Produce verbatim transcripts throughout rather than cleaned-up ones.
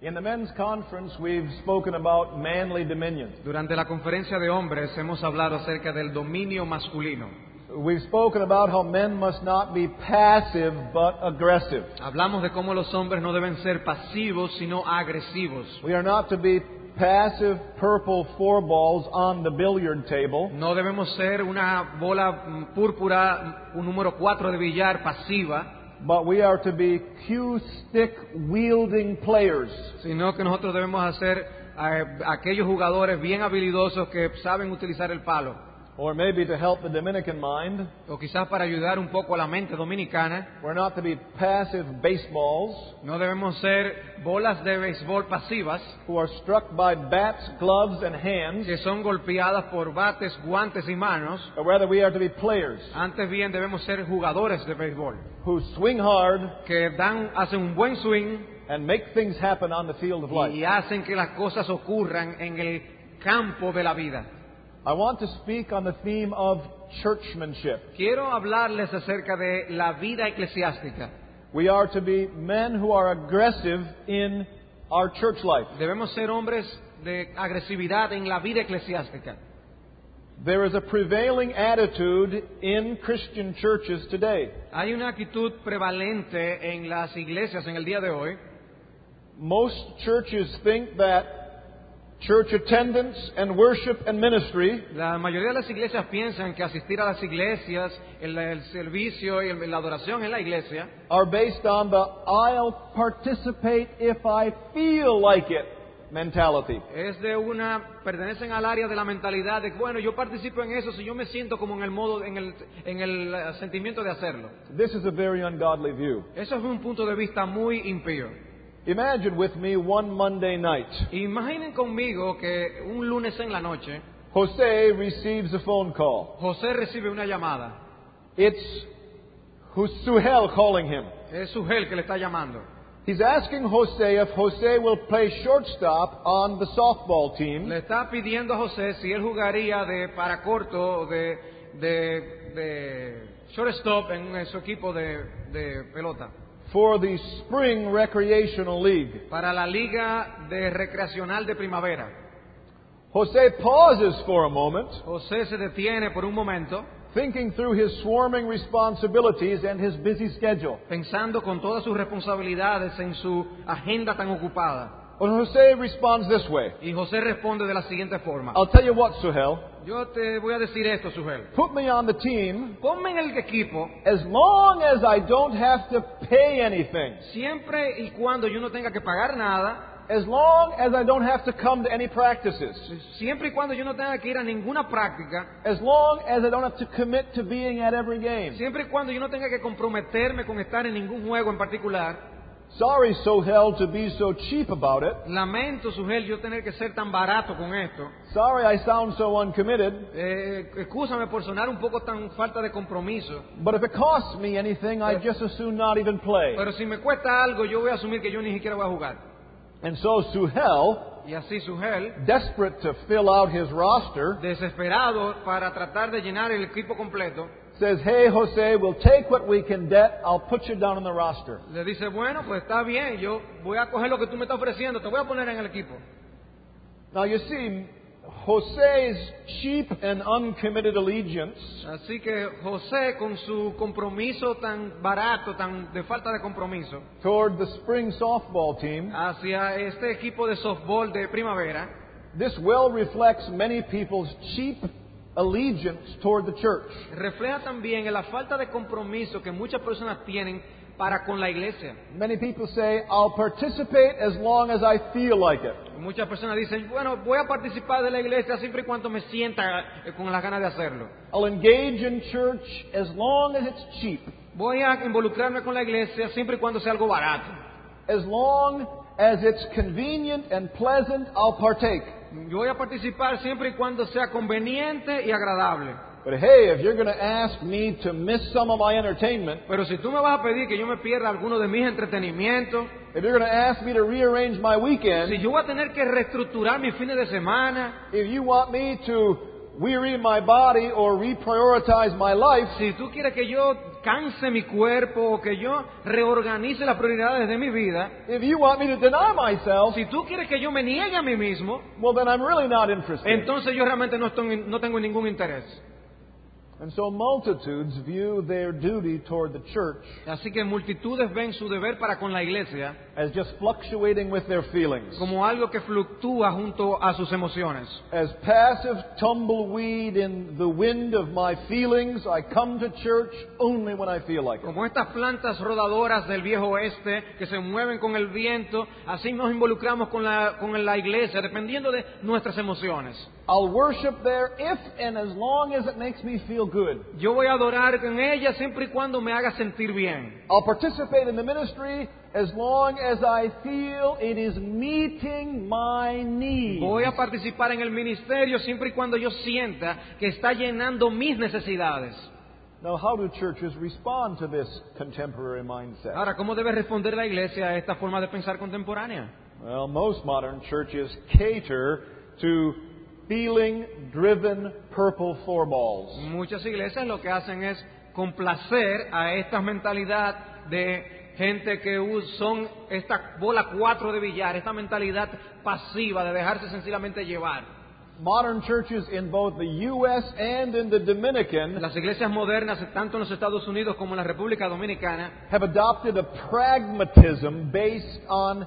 In the men's conference, we've spoken about manly dominion. Durante la conferencia de hombres hemos hablado acerca del dominio masculino. We've spoken about how men must not be passive but aggressive. Hablamos de cómo los hombres no deben ser pasivos sino agresivos. We are not to be passive purple four balls on the billiard table. No debemos ser una bola púrpura, un número cuatro de billar pasiva. But we are to be cue stick wielding players. Sino que nosotros debemos hacer eh, aquellos jugadores bien habilidosos que saben utilizar el palo. Or maybe to help the Dominican mind, o quizás para ayudar un poco a la mente dominicana. We're not to be passive baseballs. No debemos ser bolas de béisbol pasivas. Who are struck by bats, gloves, and hands. Que son golpeadas por bates, guantes y manos. Or rather, we are to be players. Antes bien debemos ser jugadores de béisbol. Who swing hard. Que dan, hacen un buen swing. And make things happen on the field of life. Y hacen que las cosas ocurran en el campo de la vida. I want to speak on the theme of churchmanship. Quiero hablarles acerca de la vida eclesiástica. We are to be men who are aggressive in our church life. Debemos ser hombres de agresividad en la vida eclesiástica. There is a prevailing attitude in Christian churches today. Hay una actitud prevalente en las iglesias en el día de hoy. Most churches think that church attendance and worship and ministry, la mayoría de las iglesias piensan que asistir a las iglesias, el, el servicio y el, la adoración en la iglesia, are based on the I'll participate if I feel like it mentality. Es de una pertenecen al área de la mentalidad de bueno, yo participo en eso si yo me siento como en el modo en el en el sentimiento de hacerlo. This is a very ungodly view. Eso es un punto de vista muy impío. Imagine with me one Monday night. Imaginen conmigo que un lunes en la noche, Jose receives a phone call. José recibe una llamada. It's Suhel calling him. Es Suhel que le está llamando. He's asking Jose if Jose will play shortstop on the softball team. Le está pidiendo a José si él jugaría de para corto de de de shortstop en su equipo de de pelota. For the Spring Recreational League. Para la liga de recreacional de primavera. Jose pauses for a moment. José se detiene por un momento. Thinking through his swarming responsibilities and his busy schedule. Pensando con todas sus responsabilidades en su agenda tan ocupada. Well, Jose responds this way. Y José responde de la siguiente forma. I'll tell you what, Suhel. Yo te voy a decir esto, Suhel. Put me on the team. Ponme en el equipo. As long as I don't have to pay anything. Siempre y cuando yo no tenga que pagar nada. As long as I don't have to come to any practices. Siempre y cuando yo no tenga que ir a ninguna práctica. As long as I don't have to commit to being at every game. Siempre y cuando yo no tenga que comprometerme con estar en ningún juego en particular. Sorry, Suhel, to be so cheap about it. Lamento, Suhel, yo tener que ser tan barato con esto. Sorry, I sound so uncommitted. Eh, excúsame por sonar un poco tan falta de compromiso. But if it costs me anything, I'd just as soon not even play. Pero si me cuesta algo, yo voy a asumir que yo ni siquiera voy a jugar. And so Suhel, y así Suhel, desperate to fill out his roster, desesperado para tratar de llenar el equipo completo, says, "Hey, Jose, we'll take what we can get. I'll put you down on the roster." Le dice, bueno, pues está bien, yo voy a coger lo que tú me estás ofreciendo, te voy a poner en el equipo. Now you see, Jose's cheap and uncommitted allegiance. Así que José, con su compromiso tan barato, tan de falta de compromiso, toward the spring softball team, hacia este equipo de softball de primavera, this well reflects many people's cheap allegiance toward the church. Refleja también en la falta de compromiso que muchas personas tienen para con la iglesia. Many people say, "I'll participate as long as I feel like it." Muchas personas dicen, bueno, voy a participar de la iglesia siempre y cuando me sienta con las ganas de hacerlo. I'll engage in church as long as it's cheap. Voy a involucrarme con la iglesia siempre y cuando sea algo barato. As long as it's convenient and pleasant, I'll partake. Yo voy a participar siempre y cuando sea conveniente y agradable. But hey, if you're going to ask me to miss some of my entertainment, pero si tú me vas a pedir que yo me pierda alguno de mis entretenimientos, if you're going to ask me to rearrange my weekend, si yo voy a tener que reestructurar mis fines de semana, if you want me to weary my body or reprioritize my life, si tú quieres que yo canse mi cuerpo o que yo reorganice las prioridades de mi vida, if you want me to deny myself, si tú quieres que yo me niegue a mí mismo, well, then I'm really not interested. entonces yo realmente no, estoy, no tengo ningún interés. And so multitudes view their duty toward the church Así que multitudes ven su deber para con la iglesia as just fluctuating with their feelings, como algo que fluctúa junto a sus emociones. as passive tumbleweed in the wind of my feelings. I come to church only when I feel like it. Como estas plantas rodadoras del viejo oeste que se mueven con el viento, así nos involucramos con la, con la iglesia, dependiendo de nuestras emociones. I'll worship there if and as long as it makes me feel good. Yo voy a adorar con ella siempre y cuando me haga sentir bien. I'll participate in the ministry as long as I feel it is meeting my needs. Voy a participar en el ministerio siempre y cuando yo sienta que está llenando mis necesidades. Now, how do churches respond to this contemporary mindset? Ahora, ¿cómo debe responder la iglesia a esta forma de pensar contemporánea? Well, most modern churches cater to feeling-driven purple four balls. Muchas iglesias lo que hacen es complacer a esta mentalidad de gente que son esta bola cuatro de billar, esta mentalidad pasiva de dejarse sencillamente llevar. Modern churches in both the U S and in the Dominican Las iglesias modernas, tanto en los Estados Unidos como en la República Dominicana, have adopted a pragmatism based on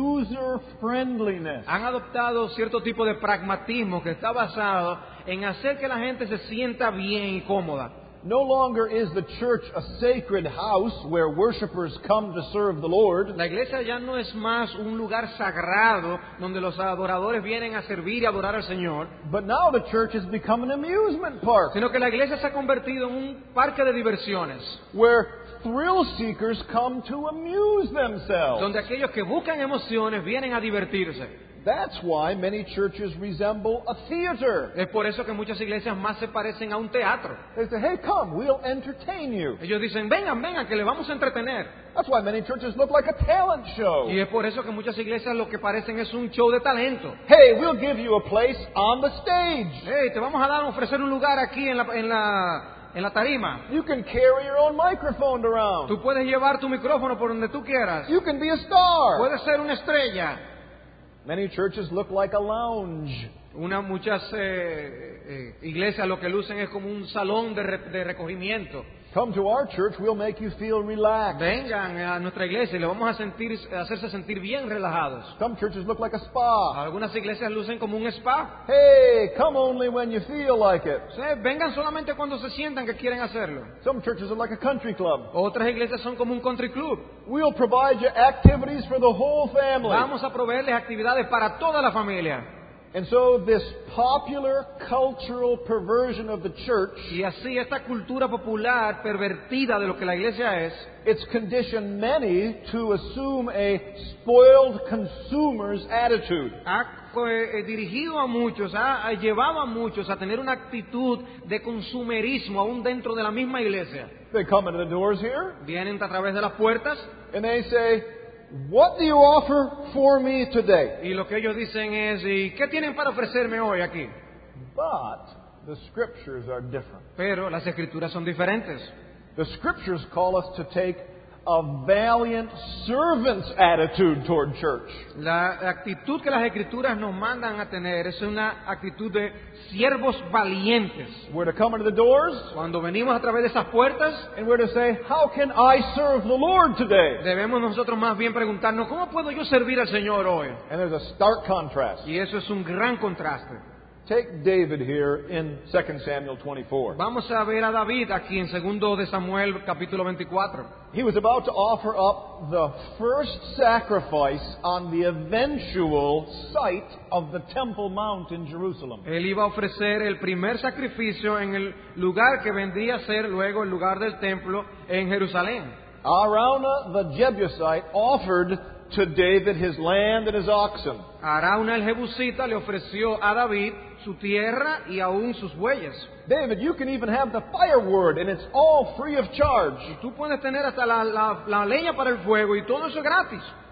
user-friendliness. han adoptado cierto tipo de pragmatismo que está basado en hacer que la gente se sienta bien y cómoda. No longer is the church a sacred house where worshipers come to serve the Lord. La iglesia ya no es más un lugar sagrado donde los adoradores vienen a servir y adorar al Señor, But now the church has become an amusement park sino que la iglesia se ha convertido en un parque de diversiones, where thrill seekers come to amuse themselves. donde aquellos que buscan emociones vienen a divertirse. That's why many churches resemble a theater. Es por eso que muchas iglesias más se parecen a un teatro. They say, hey, come, we'll entertain you. Ellos dicen, vengan, vengan, que les vamos a entretener. That's why many churches look like a talent show. Y es por eso que muchas iglesias lo que parecen es un show de talento. Hey, we'll give you a place on the stage. Hey, te vamos a dar, ofrecer un lugar aquí en la, en la, en la tarima. You can carry your own microphone around. Tú puedes llevar tu micrófono por donde tú quieras. You can be a star. Puedes ser una estrella. Many churches look like a lounge. Una, muchas eh, eh, iglesias lo que lucen es como un salón de, re, de recogimiento. Come to our church, we'll make you feel relaxed. Vengan a nuestra iglesia y le vamos a sentir, a hacerse sentir bien relajados. Some churches look like a spa. Algunas iglesias lucen como un spa. Hey, come only when you feel like it. O sea, vengan solamente cuando se sientan que quieren hacerlo. Some churches are like a country club. Otras iglesias son como un country club. We'll provide you activities for the whole family. Vamos a proveerles actividades para toda la familia. And so this popular cultural perversion of the church, Y así esta cultura popular pervertida de lo que la iglesia es, it's conditioned many to assume a spoiled consumer's attitude. ha eh, dirigido a muchos, ha, ha llevado a muchos a tener una actitud de consumerismo aún dentro de la misma iglesia. They come into the doors here Vienen a través de las puertas and they say, what do you offer for me today? y lo que ellos dicen es, ¿y qué tienen para ofrecerme hoy aquí? But the scriptures are different. Pero las escrituras son diferentes. The scriptures call us to take a valiant servant's attitude toward church. La actitud que las escrituras nos mandan a tener es una actitud de siervos valientes. We're to come into the doors Cuando venimos a través de esas puertas, and we're to say, how can I serve the Lord today? debemos nosotros más bien preguntarnos, ¿cómo puedo yo servir al Señor hoy? And there's a stark contrast. Y eso es un gran contraste. Take David here in Second Samuel twenty-four. Vamos a ver a David aquí en segundo de Samuel capítulo veinticuatro. He was about to offer up the first sacrifice on the eventual site of the Temple Mount in Jerusalem. Él iba a ofrecer el primer sacrificio en el lugar que vendría a ser luego el lugar del templo en Jerusalén. Araunah the Jebusite offered to David his land and his oxen. Arauna el Jebusita le ofreció a David su tierra y aún sus bueyes. David, you can even have the firewood, and it's all free of charge. Y tú puedes tener hasta la, la, la leña para el fuego y todo eso es gratis.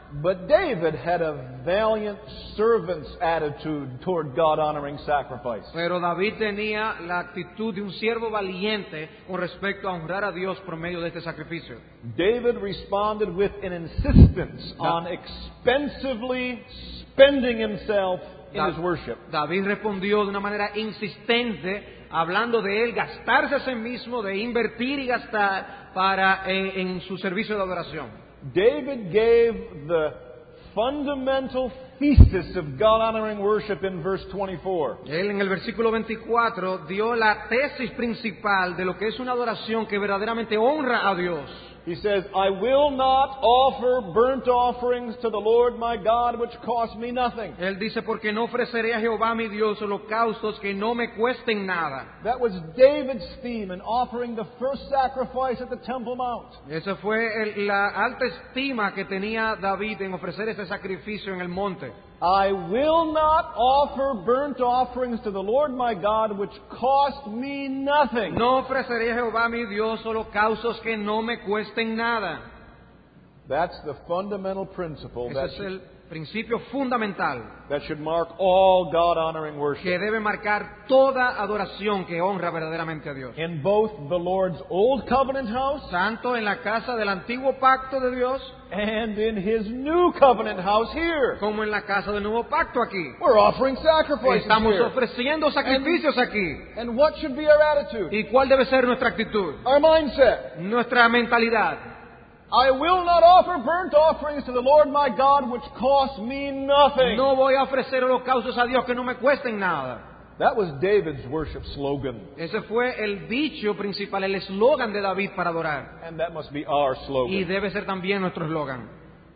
But David had a valiant servant's attitude toward God-honoring sacrifice. Pero David tenía la actitud de un siervo valiente con respecto a honrar a Dios por medio de este sacrificio. David responded with an insistence on expensively spending himself in his worship. David respondió de una manera insistente, hablando de él gastarse a sí mismo, de invertir y gastar para eh, en su servicio de adoración. David gave the fundamental thesis of God-honoring worship in verse twenty-four. Él en el versículo veinticuatro dio la tesis principal de lo que es una adoración que verdaderamente honra a Dios. He says, I will not offer burnt offerings to the Lord my God, which cost me nothing. Él dice, porque no ofreceré a Jehová mi Dios holocaustos que no me cuesten nada. That was David's theme in offering the first sacrifice at the Temple Mount. Esa fue el, la alta estima que tenía David en ofrecer ese sacrificio en el monte. I will not offer burnt offerings to the Lord my God, which cost me nothing. No ofreceré a Jehová mi Dios holocaustos que no me cuesten nada. That's the fundamental principle Ese that es should, el principio fundamental that should mark all God-honoring worship. que debe marcar toda adoración que honra verdaderamente a Dios. In both the Lord's Old Covenant house Tanto en la casa del antiguo pacto de Dios and in His New Covenant house here. como en la casa del nuevo pacto aquí. We're offering sacrifices Estamos here. ofreciendo sacrificios aquí. And what should be our attitude? ¿Y cuál debe ser nuestra actitud? Our mindset. Nuestra mentalidad. I will not offer burnt offerings to the Lord my God, which cost me nothing. No voy a ofrecer holocaustos a Dios que no me cuesten nada. That was David's worship slogan. Ese fue el dicho principal, el eslogan de David para adorar. And that must be our Y slogan. debe ser también nuestro eslogan.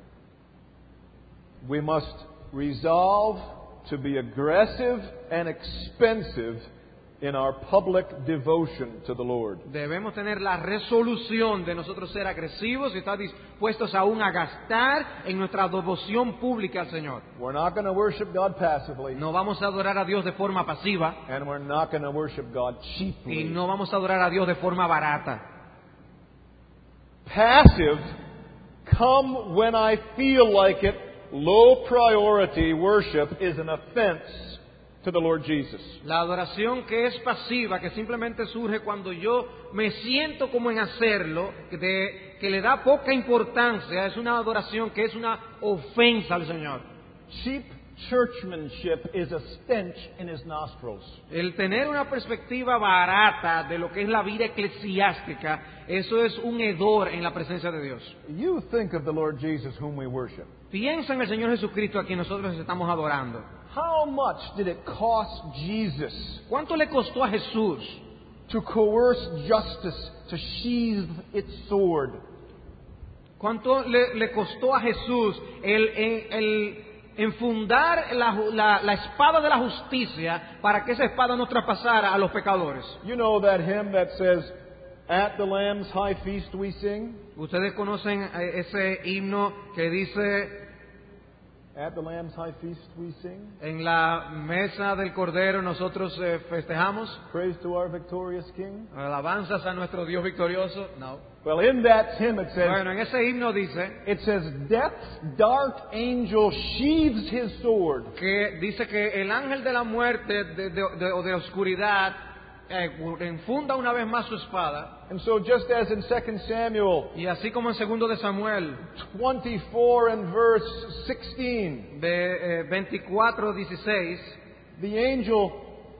We must resolve to be aggressive and expensive in our public devotion to the Lord. Debemos tener la resolución de nosotros ser agresivos y estar dispuestos aún a gastar en nuestra devoción pública al Señor. We're not going to worship God passively, No vamos a adorar a Dios de forma pasiva and we're not going to worship God y cheaply. no vamos a adorar a Dios de forma barata. Passive, come when I feel like it, low priority worship is an offense to the Lord Jesus. La adoración que es pasiva, que simplemente surge cuando yo me siento como en hacerlo, de, que le da poca importancia, es una adoración que es una ofensa al Señor. Cheap churchmanship is a stench in His nostrils. El tener una perspectiva barata de lo que es la vida eclesiástica, eso es un hedor en la presencia de Dios. You think of the Lord Jesus whom we worship. Piensa en el Señor Jesucristo a quien nosotros estamos adorando. How much did it cost Jesus ¿Cuánto le costó a Jesús to coerce justice to sheathe its sword? ¿Cuánto le, le costó a Jesús el, el, el enfundar la, la, la espada de la justicia para que esa espada no traspasara a los pecadores? You know that hymn that says, "At the Lamb's high feast we sing"? Ustedes conocen eh, ese himno que dice: At the Lamb's high feast we sing. en la mesa del Cordero nosotros eh, festejamos Praise to our victorious King. alabanzas a nuestro Dios victorioso. No. Well, in that hymn it says, Bueno, en ese himno dice it says, "Death's dark angel sheathes his sword." que dice que el ángel de la muerte de, de, de, de oscuridad eh, enfunda una vez más su espada. And so just as in Second Samuel Y así como en segundo de Samuel twenty-four and verse sixteen, de eh, veinticuatro dieciséis, the angel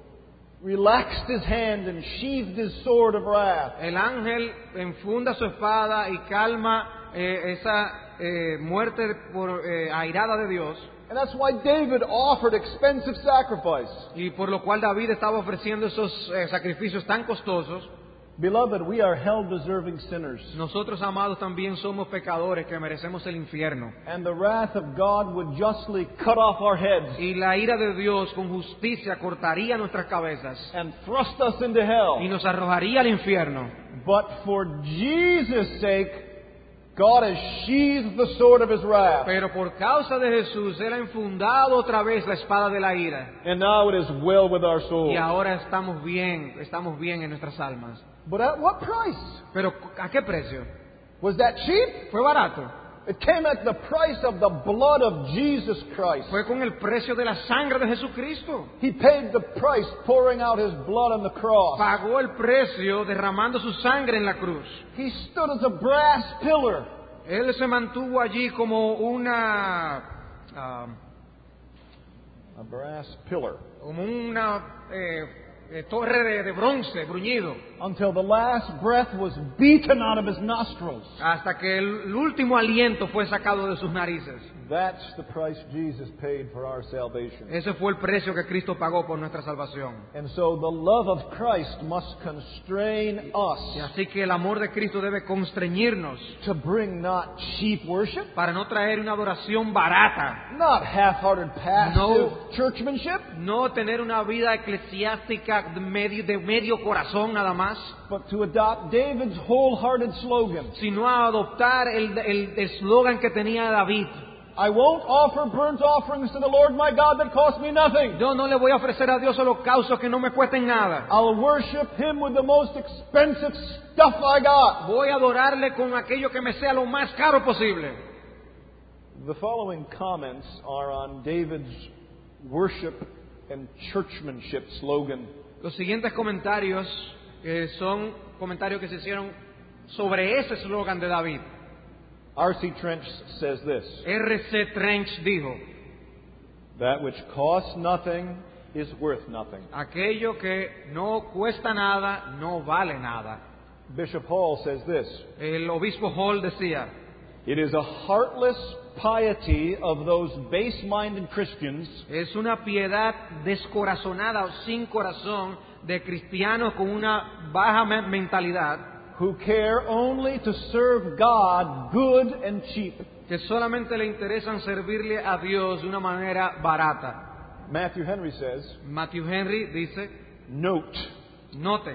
relaxed his hand and sheathed his sword of wrath. el ángel enfunda su espada y calma eh, esa eh, muerte por eh, airada de Dios. And that's why David offered expensive sacrifice. Y por lo cual David estaba ofreciendo esos eh, sacrificios tan costosos. Beloved, we are hell-deserving sinners. Nosotros, amados, también somos pecadores que merecemos el infierno. And the wrath of God would justly cut off our heads Y la ira de Dios con justicia cortaría nuestras cabezas and thrust us into y hell. nos arrojaría al infierno. But for Jesus' sake, God has sheathed the sword of His wrath. Pero por causa de Jesús, Él ha enfundado otra vez la espada de la ira. And now it is well with our Y souls. ahora estamos bien, estamos bien en nuestras almas. But at what price? Pero ¿a qué precio? Was that cheap? ¿Fue barato? It came at the price of the blood of Jesus Christ. Fue con el precio de la sangre de Jesucristo. He paid the price pouring out His blood on the cross. Pagó el precio derramando su sangre en la cruz. He stood as a brass pillar. Él se mantuvo allí como una uh, A brass pillar. como una eh, eh, torre de, de bronce bruñido, Until the last breath was beaten out of His nostrils. hasta que el, el último aliento fue sacado de sus narices. That's the price Jesus paid for our salvation. Ese fue el precio que Cristo pagó por nuestra salvación. And so the love of Christ must constrain Y us así que el amor de Cristo debe constreñirnos to bring not cheap worship, para no traer una adoración barata, not half-hearted passive No. churchmanship, no tener una vida eclesiástica de medio, de medio corazón nada más, but to adopt David's wholehearted slogan. sino a adoptar el el eslogan que tenía David. I won't offer burnt offerings to the Lord my God that cost me nothing. Yo no le voy a ofrecer a Dios holocaustos que no me cuesten nada. I'll worship Him with the most expensive stuff I got. Voy a adorarle con aquello que me sea lo más caro posible. The following comments are on David's worship and churchmanship slogan. Los siguientes comentarios eh, son comentarios que se hicieron sobre ese eslogan de David. R C Trench says this: R C Trench dijo: That which costs nothing is worth nothing. aquello que no cuesta nada, no vale nada. Bishop Hall says this: El obispo Hall decía: It is a heartless piety of those base-minded Christians es una piedad descorazonada o sin corazón de cristianos con una baja me- mentalidad who care only to serve God good and cheap. que solamente le interesan servirle a Dios de una manera barata. Matthew Henry says, Matthew Henry dice: Note, noten,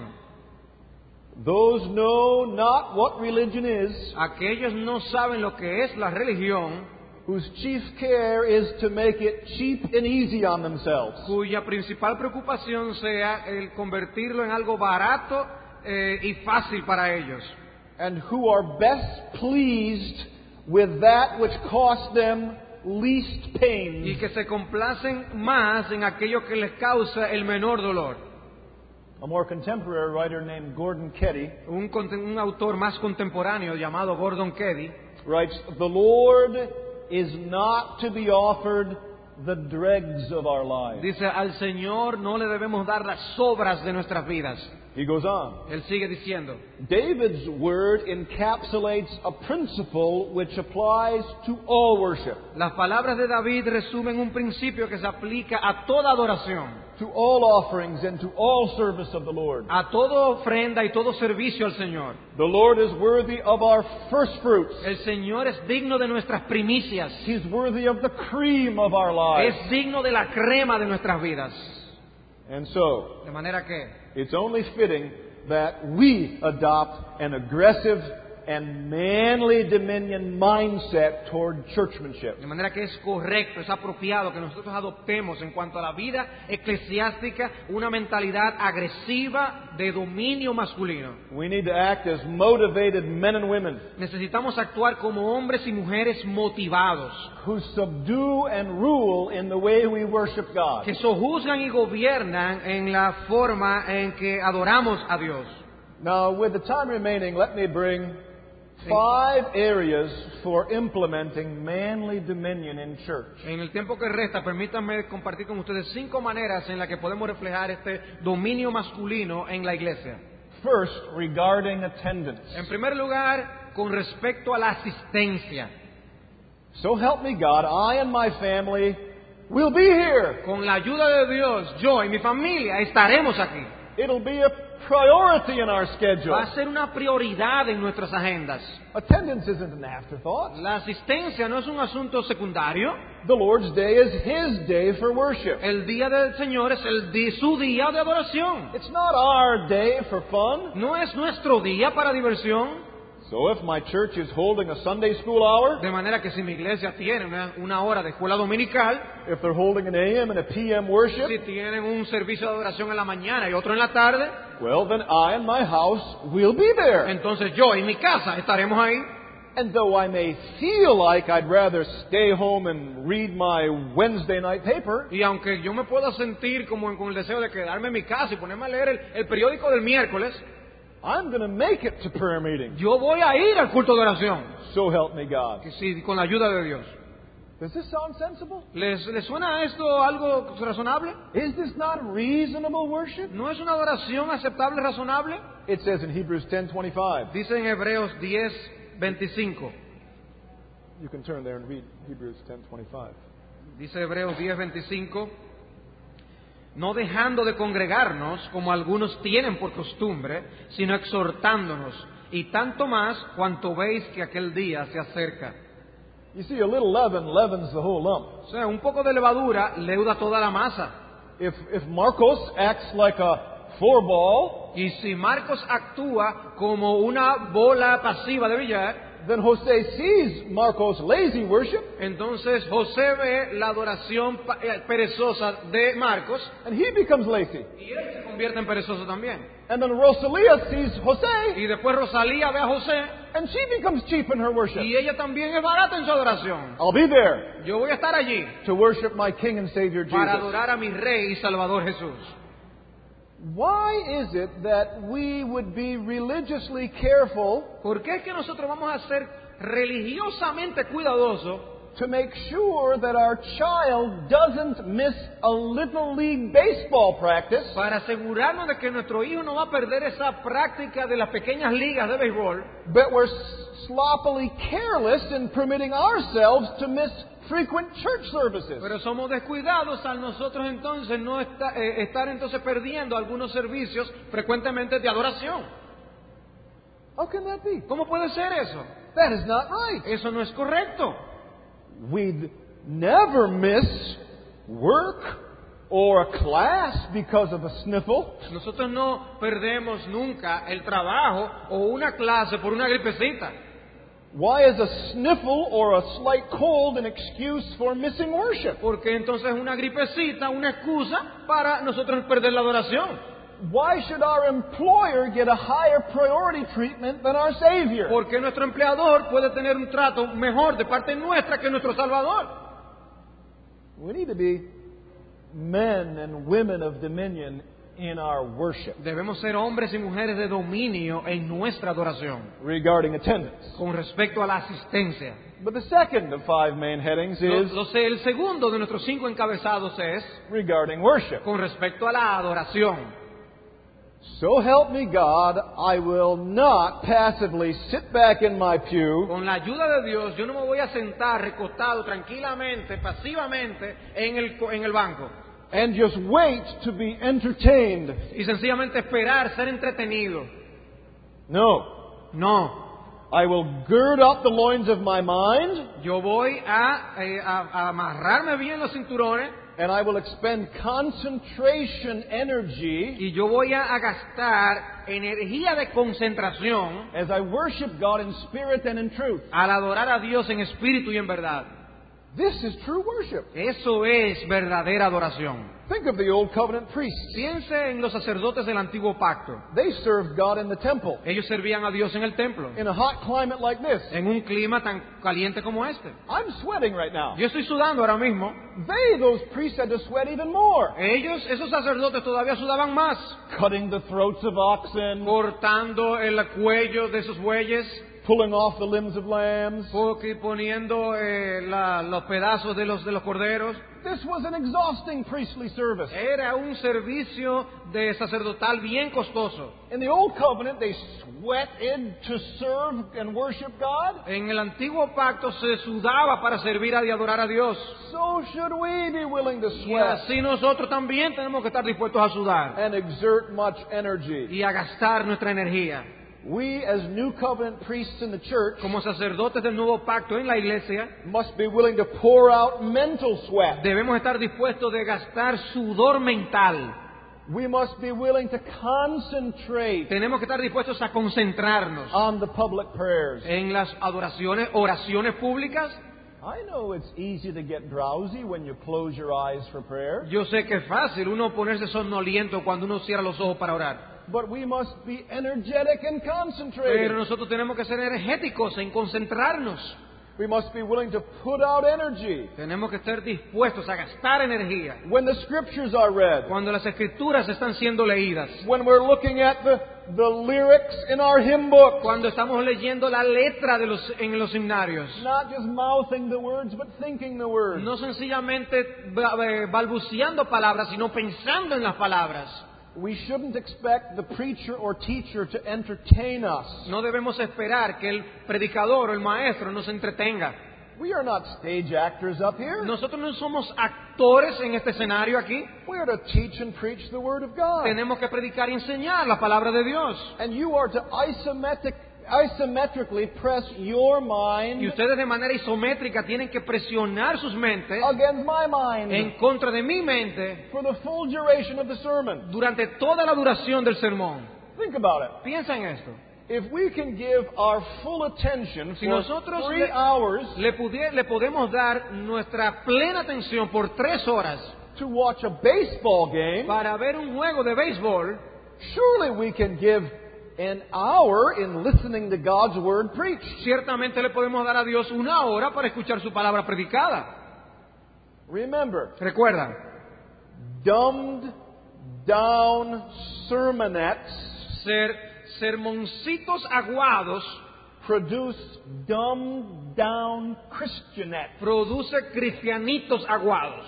those know not what religion is, aquellos no saben lo que es la religión, whose chief care is to make it cheap and easy on themselves. cuya principal preocupación sea el convertirlo en algo barato eh, y fácil para ellos, And who are best pleased with that which costs them least y pain. que se complacen más en aquello que les causa el menor dolor. A more contemporary writer named Gordon Keddy Un, conte- un autor más contemporáneo llamado Gordon Keddy writes, The Lord is not to be offered the dregs of our lives. dice: al Señor no le debemos dar las sobras de nuestras vidas. He goes on. Él sigue diciendo: David's word encapsulates a principle which applies to all worship, las palabras de David resumen un principio que se aplica a toda adoración, to all offerings, and to all service of the Lord. a toda ofrenda y todo servicio al Señor. The Lord is worthy of our first fruits. El Señor es digno de nuestras primicias, He's worthy of the cream of our lives. es digno de la crema de nuestras vidas. And so, De manera que it's only fitting that we adopt an aggressive and manly dominion mindset toward churchmanship. De manera que es correcto, es apropiado que nosotros adoptemos en cuanto a la vida eclesiástica una mentalidad agresiva de dominio masculino. We need to act as motivated men and women Necesitamos actuar como hombres y mujeres motivados, who subdue and rule in the way we worship God. que sojuzgan y gobiernan en la forma en que adoramos a Dios. Now, with the time remaining, let me bring five areas for implementing manly dominion in church. En el tiempo que resta, permítanme compartir con ustedes cinco maneras en las que podemos reflejar este dominio masculino en la iglesia. First, regarding attendance. En primer lugar, con respecto a la asistencia. So help me God, I and my family will be here. Con la ayuda de Dios, yo y mi familia estaremos aquí. It'll be a priority in our Va schedule. a ser una prioridad en nuestras agendas. Attendance isn't an afterthought. La asistencia no es un asunto secundario. The Lord's day is His day for worship. El día del Señor es el di- su día de adoración. It's not our day for fun. No es nuestro día para diversión. So if my church is holding a Sunday school hour, De manera que si mi iglesia tiene una, una hora de escuela dominical, if they're holding an A M and a P M worship, si tienen un servicio de adoración en la mañana y otro en la tarde, well, then I and my house will be there. entonces yo y mi casa estaremos ahí. And though I may feel like I'd rather stay home and read my Wednesday night paper, Y aunque yo me pueda sentir como con el deseo de quedarme en mi casa y ponerme a leer el, el periódico del miércoles, I'm going to make it to prayer meeting. yo voy a ir al culto de oración, So help me God. que sí, con la ayuda de Dios. Does this sound sensible? ¿Les, les suena esto algo razonable? Is this not reasonable worship? ¿No es una adoración aceptable, razonable? It says in Hebrews ten twenty-five. Dice en Hebreos diez veinticinco. You can turn there and read Hebrews ten twenty-five. Dice Hebreos diez veinticinco. No dejando de congregarnos como algunos tienen por costumbre, sino exhortándonos, y tanto más cuanto veis que aquel día se acerca. You see, a little leaven leavens the whole lump. O sea, un poco de levadura leuda toda la masa. If, if Marcos acts like a four ball, Y si Marcos actúa como una bola pasiva de billar, then Jose sees Marcos' lazy worship, entonces José ve la adoración pa- eh, perezosa de Marcos and he becomes lazy. y él se convierte en perezoso también. And then Rosalia sees Jose, Y después Rosalía ve a José and she becomes cheap in her worship. y ella también es barata en su adoración. I'll be there Yo voy a estar allí to worship my King and Savior para Jesus. adorar a mi Rey y Salvador Jesús. Why is it that we would be religiously careful ¿Por qué es que nosotros vamos a ser religiosamente cuidadosos to make sure that our child doesn't miss a Little League baseball practice para asegurarnos de que nuestro hijo no va a perder esa práctica de las pequeñas ligas de béisbol, but we're sloppily careless in permitting ourselves to miss frequent church services? pero somos descuidados al nosotros entonces no esta- eh, estar entonces perdiendo algunos servicios frecuentemente de adoración? How can that be? ¿Cómo puede ser eso? That is not right. Eso no es correcto. We'd never miss work or a class because of a sniffle. Nosotros no perdemos nunca el trabajo o una clase por una gripecita. Why is a sniffle or a slight cold an excuse for missing worship? Porque entonces una gripecita, una excusa para nosotros perder la adoración. Why should our employer get a higher priority treatment than our Savior? Porque nuestro empleador puede tener un trato mejor de parte nuestra que nuestro Salvador. We need to be men and women of dominion in our worship Debemos ser hombres y mujeres de dominio en nuestra adoración regarding attendance. con respecto a la asistencia. But the second of five main headings Lo- is lo sé, el segundo de nuestros cinco encabezados es regarding worship. con respecto a la adoración. So help me God, I will not passively sit back in my pew Con la ayuda de Dios, yo no me voy a sentar recostado tranquilamente, pasivamente en el, co- en el banco and just wait to be entertained. y sencillamente esperar ser entretenido. No. No, I will gird up the loins of my mind, yo voy a, eh, a- a amarrarme bien los cinturones and I will expend concentration energy y yo voy a, a gastar energía de concentración as I worship God in spirit and in truth. al adorar a Dios en espíritu y en verdad. This is true worship. Eso es verdadera adoración. Think of the Old Covenant priests. Piense en los sacerdotes del antiguo pacto. They served God in the temple Ellos servían a Dios en el templo, in a hot climate like this. en un clima tan caliente como este. I'm sweating right now. Yo estoy sudando ahora mismo. They, those priests, had to sweat even more. Ellos, esos sacerdotes todavía sudaban más, Cutting the throats of oxen, cortando el cuello de esos bueyes, pulling off the limbs of lambs. porque poniendo eh, la- los pedazos de los, de los corderos. This was an exhausting priestly service. Era un servicio de sacerdotal bien costoso. In the Old Covenant, they sweated to serve and worship God. En el antiguo pacto se sudaba para servir a y adorar a Dios. So should we be willing to Y sweat así nosotros también tenemos que estar dispuestos a sudar and exert much energy. y a gastar nuestra energía. We, as New Covenant priests in the church, Como sacerdotes del nuevo pacto en la iglesia, must be willing to pour out mental sweat. debemos estar dispuestos de gastar sudor mental. We must be willing to concentrate Tenemos que estar dispuestos a concentrarnos on the public prayers. en las adoraciones, oraciones públicas. I know it's easy to get drowsy when you close your eyes for prayer. Yo sé que es fácil uno ponerse somnoliento cuando uno cierra los ojos para orar. But we must be energetic and Pero concentrated. nosotros tenemos que ser energéticos en concentrarnos. We must be willing to put out energy Tenemos que estar dispuestos a gastar energía when the scriptures are read, cuando las escrituras están siendo leídas, when we're looking at the, the lyrics in our hymn books. cuando estamos leyendo la letra de los, en los himnarios. Not just mouthing the words, but thinking the words. No sencillamente ba- eh, balbuceando palabras, sino pensando en las palabras. We shouldn't expect the preacher or teacher to entertain us. No debemos esperar que el predicador o el maestro nos entretenga. We are not stage actors up here. Nosotros no somos actores en este escenario aquí. We are to teach and preach the Word of God. Tenemos que predicar y enseñar la palabra de Dios. And you are to isometric, isometrically press your mind Y ustedes de manera isométrica tienen que presionar sus mentes against my mind en contra de mi mente for the full duration of the sermon. durante toda la duración del sermón. Think about it. Piensa en esto. If we can give our full attention Si for nosotros three le- hours Le, pudi- le podemos dar nuestra plena atención por tres horas to watch a baseball game, para ver un juego de béisbol, surely we can give an hour in listening to God's Word preached. ciertamente le podemos dar a Dios una hora para escuchar su palabra predicada. Remember, Recuerda, dumbed down sermonettes ser, sermoncitos aguados produce dumbed down Christianettes. produce cristianitos aguados.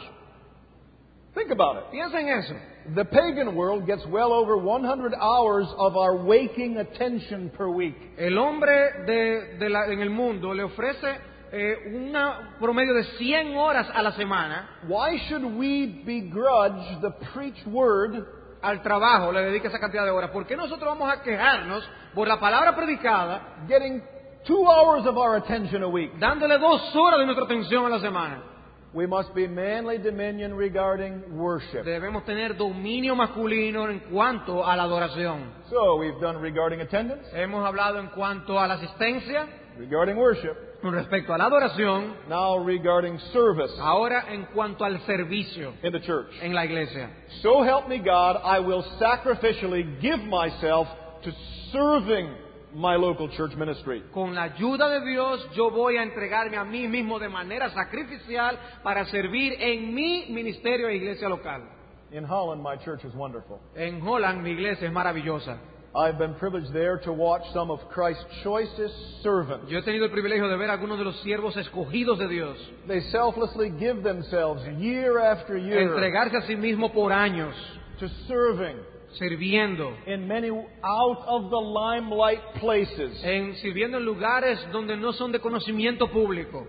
Think about it. Piensa en eso. The pagan world gets well over one hundred hours of our waking attention per week. El hombre de, de la- en el mundo le ofrece eh, un promedio de cien horas a la semana Why should we begrudge the preached word al trabajo, le dedica esa cantidad de horas. ¿Por qué nosotros vamos a quejarnos por la palabra predicada, getting two hours of our attention a week? dándole dos horas de nuestra atención a la semana? We must be manly dominion regarding worship. Debemos tener dominio masculino en cuanto a la adoración. So we've done regarding attendance, Hemos hablado en cuanto a la asistencia, regarding worship, con respecto a la adoración, now regarding service ahora en cuanto al servicio in the church. en la iglesia. So help me God, I will sacrificially give myself to serving my local church ministry. Con la ayuda de Dios, yo voy a entregarme a mí mismo de manera sacrificial para servir en mi ministerio e iglesia local. In Holland, my church is wonderful. En Holland, mi iglesia es maravillosa. I've been privileged there to watch some of Christ's choicest servants. Yo he tenido el privilegio de ver a algunos de los siervos escogidos de Dios They selflessly give themselves year after year entregarse a sí mismo por años, to serving sirviendo, in many out of the limelight places. en sirviendo en lugares donde no son de conocimiento público.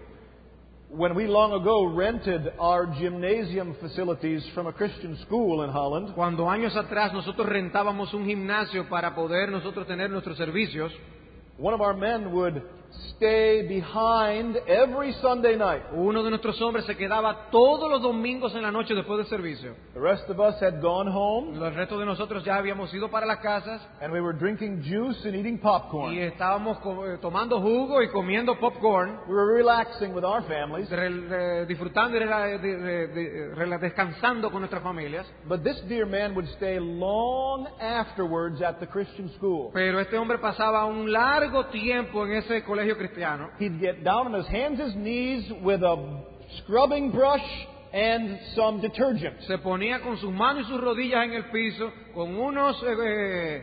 When we long ago rented our gymnasium facilities from a Christian school in Holland, Cuando años atrás nosotros rentábamos un gimnasio para poder nosotros tener nuestros servicios, one of our men would stay behind every Sunday night. uno de nuestros hombres se quedaba todos los domingos en la noche después del servicio. The rest of us had gone home, El resto de nosotros ya habíamos ido para las casas and we were drinking juice and eating y popcorn. estábamos co- eh, tomando jugo y comiendo popcorn, We were relaxing with our families. re- re- disfrutando y rela- de- de- de- rela- descansando con nuestras familias. But this dear man would stay long afterwards at the Christian school. Pero este hombre pasaba un largo tiempo en ese colegio cristiano. He'd get down on his hands and knees with a scrubbing brush and some detergent. Se ponía con sus manos y sus rodillas en el piso, con unos eh, eh,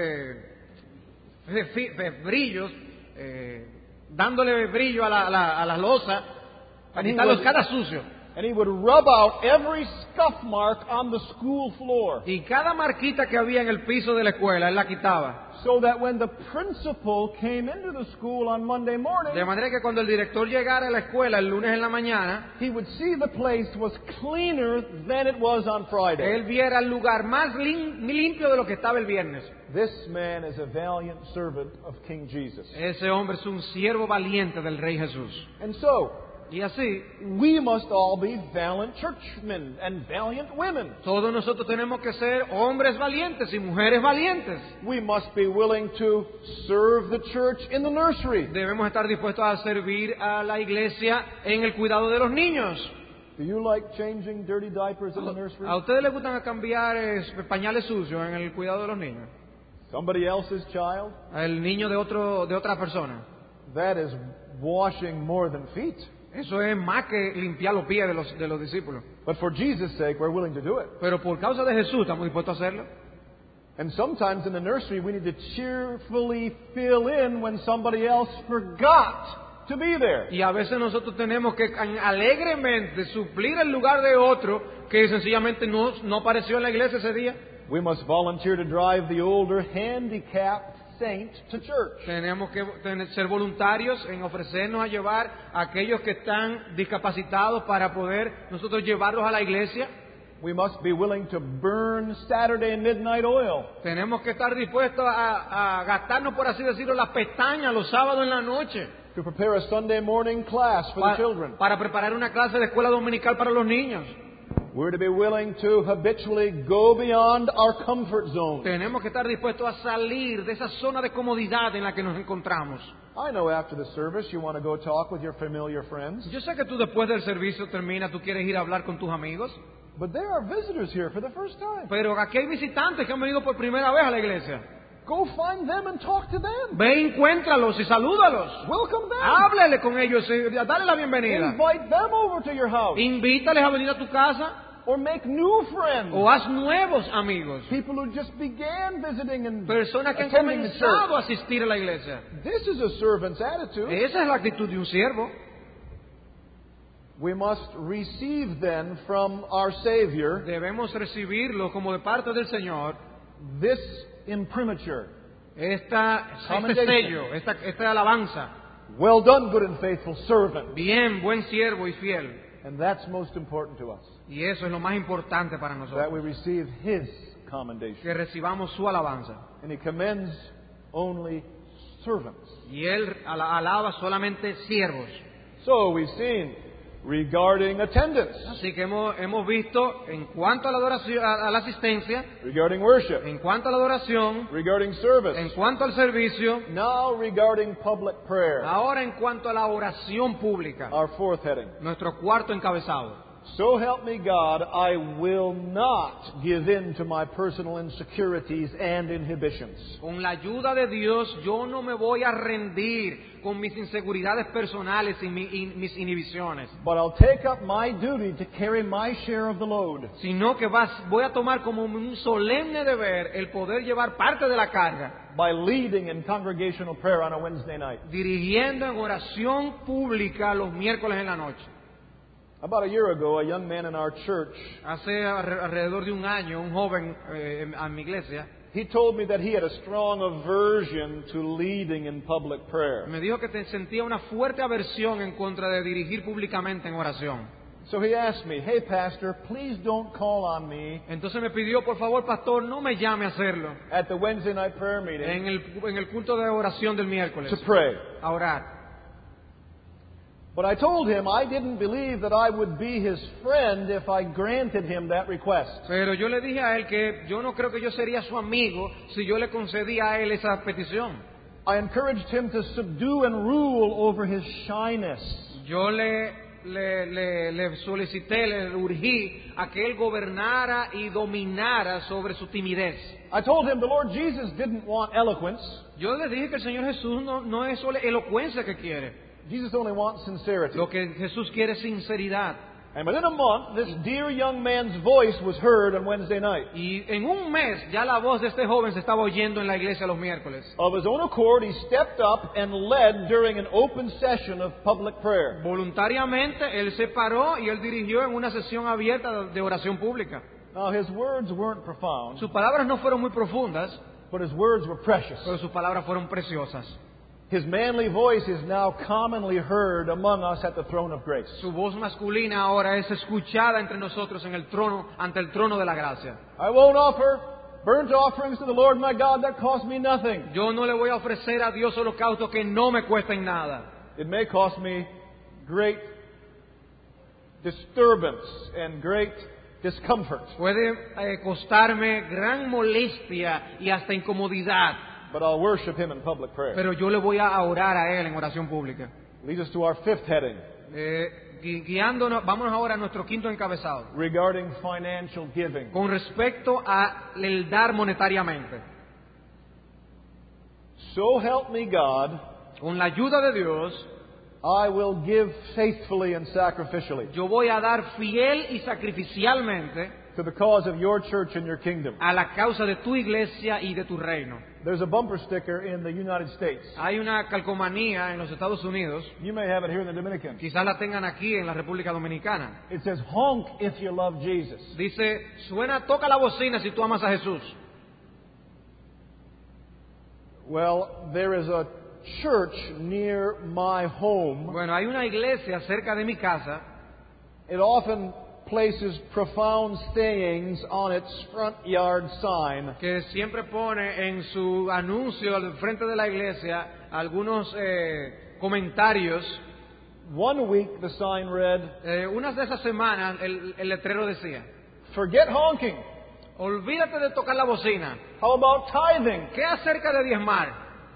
eh, fi- eh, brillos, eh, dándole brillo a la, a la, a la losa, para And he quitarlos would- cada sucio. And he would rub out every scuff mark on the school floor, Y cada marquita que había en el piso de la escuela, él la quitaba. so that when the principal came into the school on Monday morning, De manera que cuando el director llegara a la escuela el lunes en la mañana, he would see the place was cleaner than it was on Friday. él viera el lugar más lim- limpio de lo que estaba el viernes. This man is a valiant servant of King Jesus. Ese hombre es un siervo valiente del Rey Jesús. And so, Y así, we must all be valiant churchmen and valiant women. todos nosotros tenemos que ser hombres valientes y mujeres valientes. We must be willing to serve the church in the nursery. Debemos estar dispuestos a servir a la iglesia en el cuidado de los niños. Do you like changing dirty diapers in the nursery? ¿A ustedes les gustan cambiar eh, pañales sucios en el cuidado de los niños? somebody else's child, el niño de otro de otra persona. that is washing more than feet. Eso es más que limpiar los pies de los de los discípulos. But for Jesus' sake, we're willing to do it. Pero por causa de Jesús estamos dispuestos a hacerlo. And sometimes in the nursery, we need to cheerfully fill in when somebody else forgot to be there. Y a veces nosotros tenemos que alegremente suplir el lugar de otro que sencillamente no, no apareció en la iglesia ese día. We must volunteer to drive the older handicapped saint to church. Tenemos que tener, ser voluntarios en ofrecernos a llevar a aquellos que están discapacitados para poder nosotros llevarlos a la iglesia. We must be willing to burn Saturday midnight oil. Tenemos que estar dispuestos a, a gastarnos, por así decirlo, las pestañas los sábados en la noche. To prepare a Sunday morning class for Para, the children. para preparar una clase de escuela dominical para los niños. We're to be willing to habitually go beyond our comfort zone. Tenemos que estar dispuestos a salir de esa zona de comodidad en la que nos encontramos. I know after the service you want to go talk with your familiar friends, Yo sé que tú después del servicio termina, tú quieres ir a hablar con tus amigos, but there are visitors here for the first time. pero aquí hay visitantes que han venido por primera vez a la iglesia. Go find them and talk to them. Ve, encuéntralos y salúdalos. Welcome them. Háblele con ellos, y dale la bienvenida. Invite them over to your house. Invítales a venir a tu casa Or make new friends. o haz nuevos amigos. People who just began visiting and Personas que han attending the church. comenzado a asistir a la iglesia. This is a servant's attitude. Esa es la actitud de un siervo. We must receive then from our Savior Debemos recibirlo como de parte del Señor. this imprimatur. Esta, este Commendation. sello, esta, esta alabanza. Well done, good and faithful servant. Bien, buen siervo y fiel. And that's most important to us, Y eso es lo más importante para that nosotros. we receive His commendation. Que recibamos su alabanza. And He commends only servants. Y Él ala- alaba solamente siervos. So we've seen regarding attendance, Así que hemos, hemos visto en cuanto a la, adoración, a, a la asistencia, regarding worship, en cuanto a la adoración, regarding service, en cuanto al servicio, now regarding public prayer, ahora en cuanto a la oración pública, our fourth heading. nuestro cuarto encabezado. So help me God, I will not give in to my personal insecurities and inhibitions. Con la ayuda de Dios, yo no me voy a rendir con mis inseguridades personales y, mi- y mis inhibiciones, But I'll take up my duty to carry my share of the load. sino que vas- voy a tomar como un solemne deber el poder llevar parte de la carga, By leading in congregational prayer on a Wednesday night. dirigiendo en oración pública los miércoles en la noche. About a year ago, a young man in our church, Hace alre- alrededor de un año, un joven eh, en, en mi iglesia he told me that he had a strong aversion to leading in public prayer. me dijo que te- sentía una fuerte aversión en contra de dirigir públicamente en oración. So he asked me, hey pastor, please don't call on me Entonces me pidió, por favor, pastor, no me llame a hacerlo at the Wednesday night prayer meeting en el, en el culto de oración del miércoles, to pray. a orar. But I told him I didn't believe that I would be his friend if I granted him that request. Pero yo le dije a él que yo no creo que yo sería su amigo si yo le concedía a él esa petición. I encouraged him to subdue and rule over his shyness. Yo le, le, le, le solicité, le urgí a que él gobernara y dominara sobre su timidez. I told him the Lord Jesus didn't want eloquence. Yo le dije que el Señor Jesús no, no es solo elocuencia que quiere. Jesus only wants sincerity. Lo que Jesús quiere es sinceridad. And within a month, this dear young man's voice was heard on Wednesday night. Y en un mes ya la voz de este joven se estaba oyendo en la iglesia los miércoles. Of his own accord, he stepped up and led during an open session of public prayer. Voluntariamente él se paró y él dirigió en una sesión abierta de oración pública. Now, his words weren't profound, Sus palabras no fueron muy profundas, but his words were precious. pero sus palabras fueron preciosas. His manly voice is now commonly heard among us at the throne of grace. Su voz masculina ahora es escuchada entre nosotros en el trono, ante el trono de la gracia. I won't offer burnt offerings to the Lord my God that cost me nothing. Yo no le voy a ofrecer a Dios holocaustos que no me cuesten nada. It may cost me great disturbance and great discomfort, Puede eh, costarme gran molestia y hasta incomodidad, but I'll worship Him in public prayer. pero yo le voy a orar a Él en oración pública. Leads us to our fifth heading, Eh, gui- guiándonos, vámonos ahora a nuestro quinto encabezado, regarding financial giving. con respecto a el dar monetariamente. So help me God, con la ayuda de Dios, I will give faithfully and sacrificially yo voy a dar fiel y sacrificialmente to the cause of your church and your kingdom. a la causa de tu iglesia y de tu reino. There's a bumper sticker in the United States. Hay una calcomanía en los Estados Unidos, You may have it here in the Dominican. quizás la tengan aquí en la República Dominicana. It says, honk if you love Jesus. Dice, suena, toca la bocina si tú amas a Jesús. Well, there is a church near my home. Bueno, hay una iglesia cerca de mi casa It often places profound sayings on its front yard sign. que siempre pone en su anuncio al frente de la iglesia algunos eh, comentarios. One week the sign read, Eh, unas de esas semanas el, el letrero decía, forget honking. olvídate de tocar la bocina. How about tithing? ¿Qué acerca de diezmar?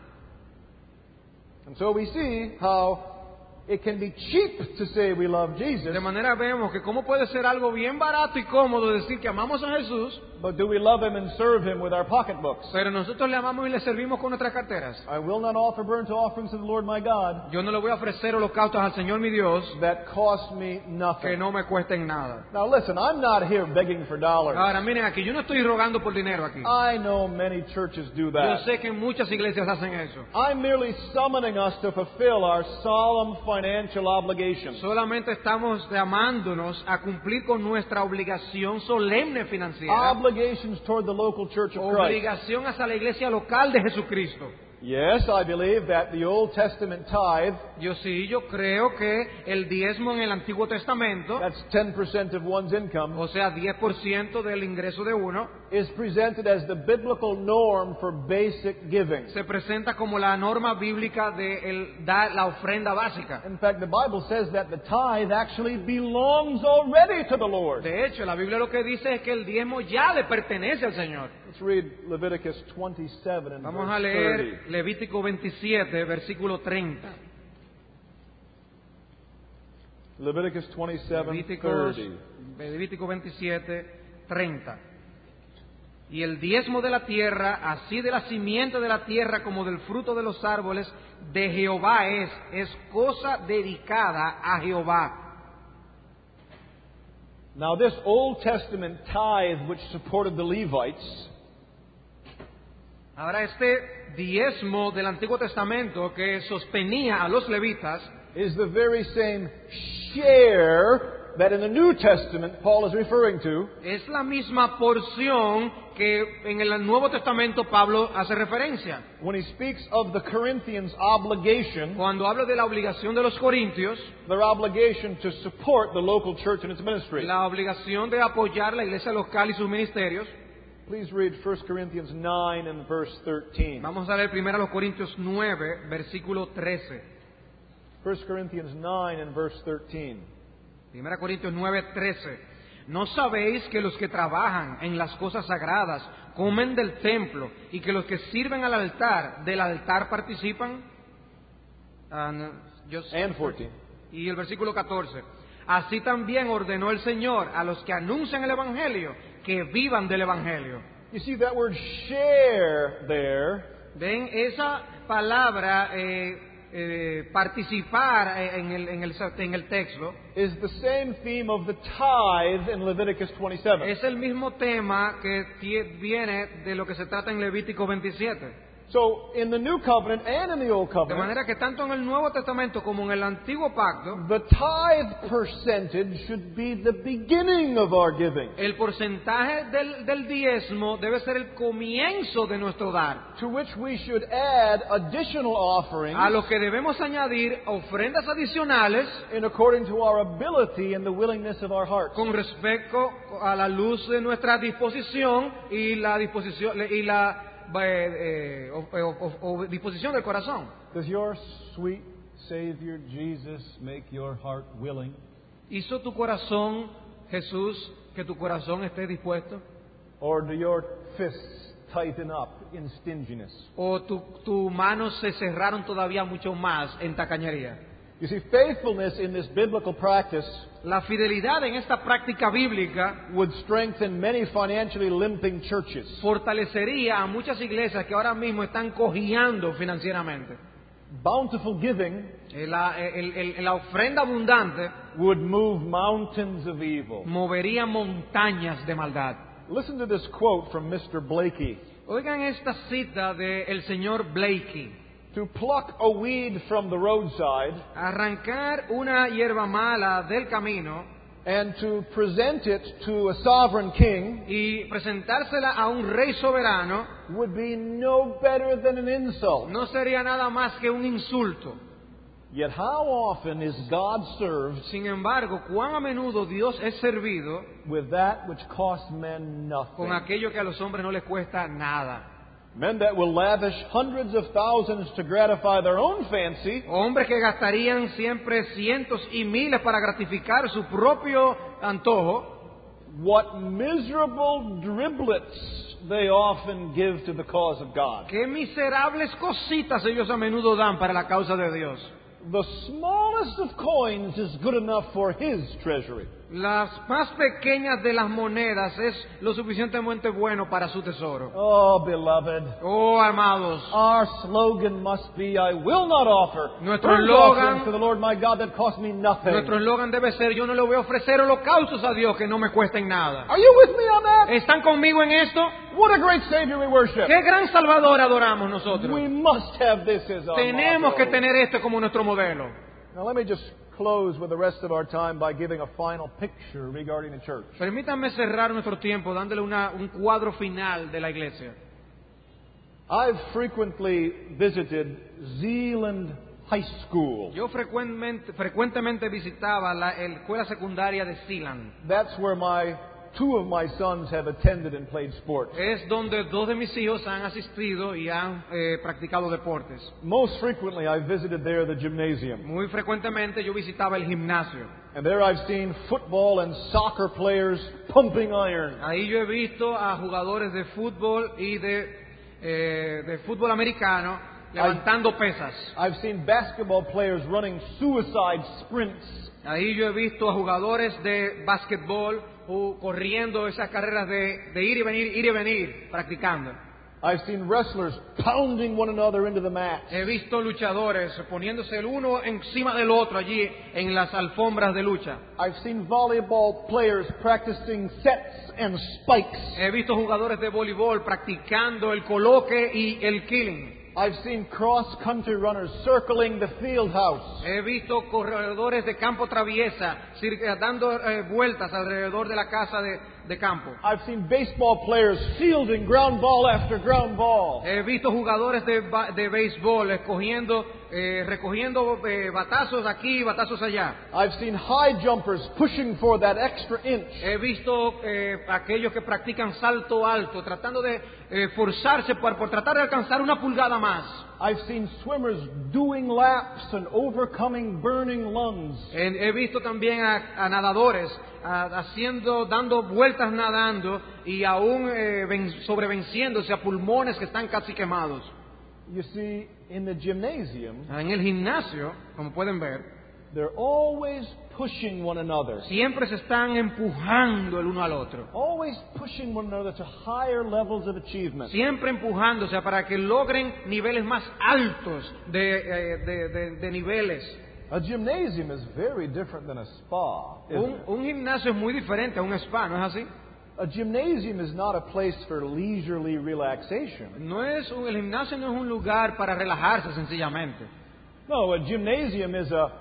And so we see how it can be cheap to say we love Jesus, De manera vemos que cómo puede ser algo bien barato y cómodo decir que amamos a Jesús, but do we love Him and serve Him with our pocketbooks? pero nosotros le amamos y le servimos con nuestras carteras. I will not offer burnt offerings to the Lord my God Yo no le voy a ofrecer holocaustos al Señor mi Dios that cost me que nothing. no me cuesten nada. Now listen, I'm not here begging for dollars. Ahora miren aquí, yo no estoy rogando por dinero aquí. I know many churches do Yo that. sé que muchas iglesias hacen eso. I'm merely summoning us to fulfill our solemn financial obligations. Solamente estamos llamándonos a cumplir con nuestra obligación solemne financiera. Obligations toward the local church of Christ. Obligación hacia la iglesia local de Jesucristo. Yes, I believe that the Old Testament tithe, Yo sí, yo creo que el diezmo en el Antiguo Testamento, that's ten percent of one's income, o sea, diez por ciento del ingreso de uno, is presented as the biblical norm for basic giving. se presenta como la norma bíblica de el, dar la ofrenda básica. In fact, the Bible says that the tithe actually belongs already to the Lord. De hecho, la Biblia lo que dice es que el diezmo ya le pertenece al Señor. Let's read Leviticus twenty-seven and Vamos a verse leer thirty. Levítico veintisiete, versículo treinta. Leviticus twenty-seven, Levíticos- thirty. Levítico veintisiete, treinta. Y el diezmo de la tierra, así de la simiente de la tierra como del fruto de los árboles, de Jehová es, es cosa dedicada a Jehová. Now this Old Testament tithe which supported the Levites Ahora este diezmo del Antiguo Testamento que sostenía a los levitas is the very same share that in the New Testament Paul is referring to es la misma porción que en el Nuevo Testamento Pablo hace referencia. when he speaks of the Corinthians' obligation, Cuando habla de la obligación de los corintios, their obligation to support the local church and its ministry. la obligación de apoyar la iglesia local y sus ministerios. Please read First Corinthians nine and verse thirteen. Vamos a leer primero a los Corintios nueve, versículo trece. First Corinthians nine and verse thirteen. Primera Corintios nueve, trece. ¿No sabéis que los que trabajan en las cosas sagradas comen del templo y que los que sirven al altar, del altar participan? Ah, no, yo sé. And fourteen. Y el versículo catorce. Así también ordenó el Señor a los que anuncian el Evangelio que vivan del Evangelio. You see that word share there Ven esa palabra eh, eh, participar en el, en, el, en el texto. is the same theme of the tithe in Leviticus twenty-seven. Es el mismo tema que tie- viene de lo que se trata en Levítico veintisiete. So in the New Covenant and in the Old De Covenant, manera que tanto en el Nuevo Testamento como en el Antiguo Pacto, the tithe percentage should be the beginning of our giving, el porcentaje del, del diezmo debe ser el comienzo de nuestro dar, to which we should add additional offerings a lo que debemos añadir ofrendas adicionales in according to our ability and the willingness of our hearts. con respecto a la luz de nuestra disposición y la disposición y la eh, eh, o- o- o- o disposición del corazón. Does your sweet Savior Jesus make your heart willing? ¿Hizo tu corazón, Jesús, que tu corazón esté dispuesto? Or do your fists tighten up in stinginess? ¿O tu, tus manos se cerraron todavía mucho más en tacañería? You see, faithfulness in this biblical practice La fidelidad en esta práctica bíblica would strengthen many financially limping churches. fortalecería a muchas iglesias que ahora mismo están cojeando financieramente. Bountiful giving Eh, La, el- el- la ofrenda abundante would move mountains of evil. movería montañas de maldad. Listen to this quote from Mister Blakey. Oigan esta cita del señor Blakey. To pluck a weed from the roadside Arrancar una hierba mala del camino and to present it to a sovereign king y presentársela a un rey soberano would be no better than an insult. no sería nada más que un insulto. Yet how often is God served Sin embargo, cuán a menudo Dios es servido with that which costs men con nothing? aquello que a los hombres no les cuesta nada. Men that will lavish hundreds of thousands to gratify their own fancy Hombres que gastarían siempre cientos y miles para gratificar su propio antojo. what miserable driblets they often give to the cause of God. Qué miserables cositas ellos a menudo dan para la causa de Dios. The smallest of coins is good enough for his treasury. Las más pequeñas de las monedas es lo suficientemente bueno para su tesoro. Oh, beloved, Oh, amados, our slogan must be, I will not offer Nuestro burnt eslogan- offerings to the Lord my God that cost me nothing. nuestro eslogan debe ser: yo no le voy a ofrecer holocaustos a Dios que no me cuesten nada. Are you with me on that? ¿Están conmigo en esto? What a great Savior we worship. ¡Qué gran Salvador adoramos nosotros! We must have this as our Tenemos que motto. tener esto como nuestro modelo. Now let me just close with the rest of our time by giving a final picture regarding the church. Permítanme cerrar nuestro tiempo dándole una, un cuadro final de la iglesia. I've frequently visited Zeeland High School. Yo frecuentemente, frecuentemente visitaba la, la escuela secundaria de Sealand. That's where my two of my sons have attended and played sports. Es donde dos de mis hijos han asistido y han eh, practicado deportes. Most frequently, I visited there the gymnasium. Muy frecuentemente yo visitaba el gimnasio. And there I've seen football and soccer players pumping iron. Ahí yo he visto a jugadores de fútbol y de, eh, de fútbol americano levantando pesas. I've seen basketball players running suicide sprints. Ahí yo he visto a jugadores de básquetbol uh, corriendo esas carreras de, de ir y venir, ir y venir, practicando. I've seen wrestlers pounding one another into the mat. He visto luchadores poniéndose el uno encima del otro allí en las alfombras de lucha. I've seen volleyball players practicing sets and spikes. He visto jugadores de voleibol practicando el coloque y el killing. I've seen cross-country runners circling the field house. He visto corredores de campo traviesa cir- dando eh, vueltas alrededor de la casa de, de campo. I've seen baseball players fielding ground ball after ground ball. He visto jugadores de, ba- de béisbol escogiendo, eh, recogiendo eh, batazos aquí y batazos allá. I've seen high jumpers pushing for that extra inch. He visto eh, aquellos que practican salto alto, tratando de eh, forzarse por, por tratar de alcanzar una pulgada más. I've seen swimmers doing laps and overcoming burning lungs. He, he visto también a, a nadadores a- haciendo, dando vueltas nadando y aún eh, ven- sobrevenciéndose a pulmones que están casi quemados. You see, in the gymnasium, En el gimnasio, como pueden ver, they're always pushing one another. siempre se están empujando el uno al otro. Always pushing one another to higher levels of achievement. Siempre empujándose para que logren niveles más altos de, eh, de- de- de niveles. A gymnasium is very different than a spa. isn't Un, it? un gimnasio es muy diferente a un spa, ¿no es así? A gymnasium is not a place for leisurely relaxation. No es un- el gimnasio no es un lugar para relajarse sencillamente. No, a gymnasium is a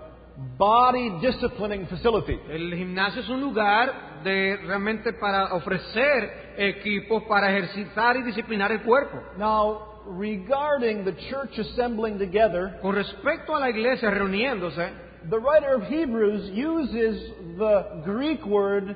body disciplining facility. El gimnasio es un lugar de realmente para ofrecer equipos para ejercitar y disciplinar el cuerpo. Now, regarding the church assembling together, Con respecto a la iglesia reuniéndose, the writer of Hebrews uses the Greek word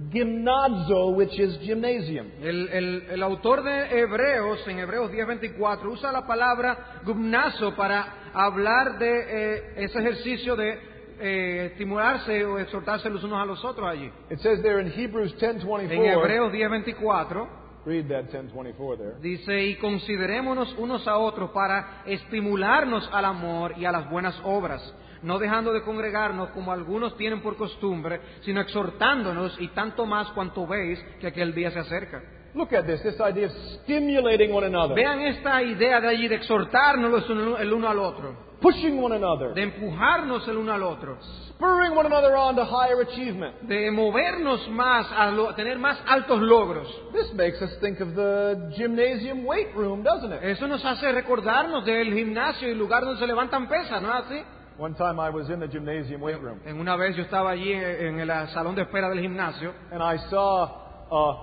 gymnazo, which is gymnasium. el, el- el autor de Hebreos, en Hebreos diez veinticuatro, usa la palabra gimnasio para hablar de eh, ese ejercicio de eh, estimularse o exhortarse los unos a los otros allí. It says there in Hebrews ten En twenty-four, Hebreos diez veinticuatro read that ten twenty-four there. dice: y considerémonos unos a otros para estimularnos al amor y a las buenas obras, no dejando de congregarnos como algunos tienen por costumbre, sino exhortándonos, y tanto más cuanto veis que aquel día se acerca. Look at this, this idea of stimulating one another, Vean esta idea de allí de exhortarnos el uno al otro, pushing one another, de empujarnos el uno al otro, spurring one another on to higher achievement. de movernos más, a, lo, a tener más altos logros. This makes us think of the gymnasium weight room, doesn't it? Eso nos hace recordarnos del gimnasio y el lugar donde se levantan pesas, ¿no es así? One time I was in the gymnasium weight room, En una vez yo estaba allí en el salón de espera del gimnasio and I saw a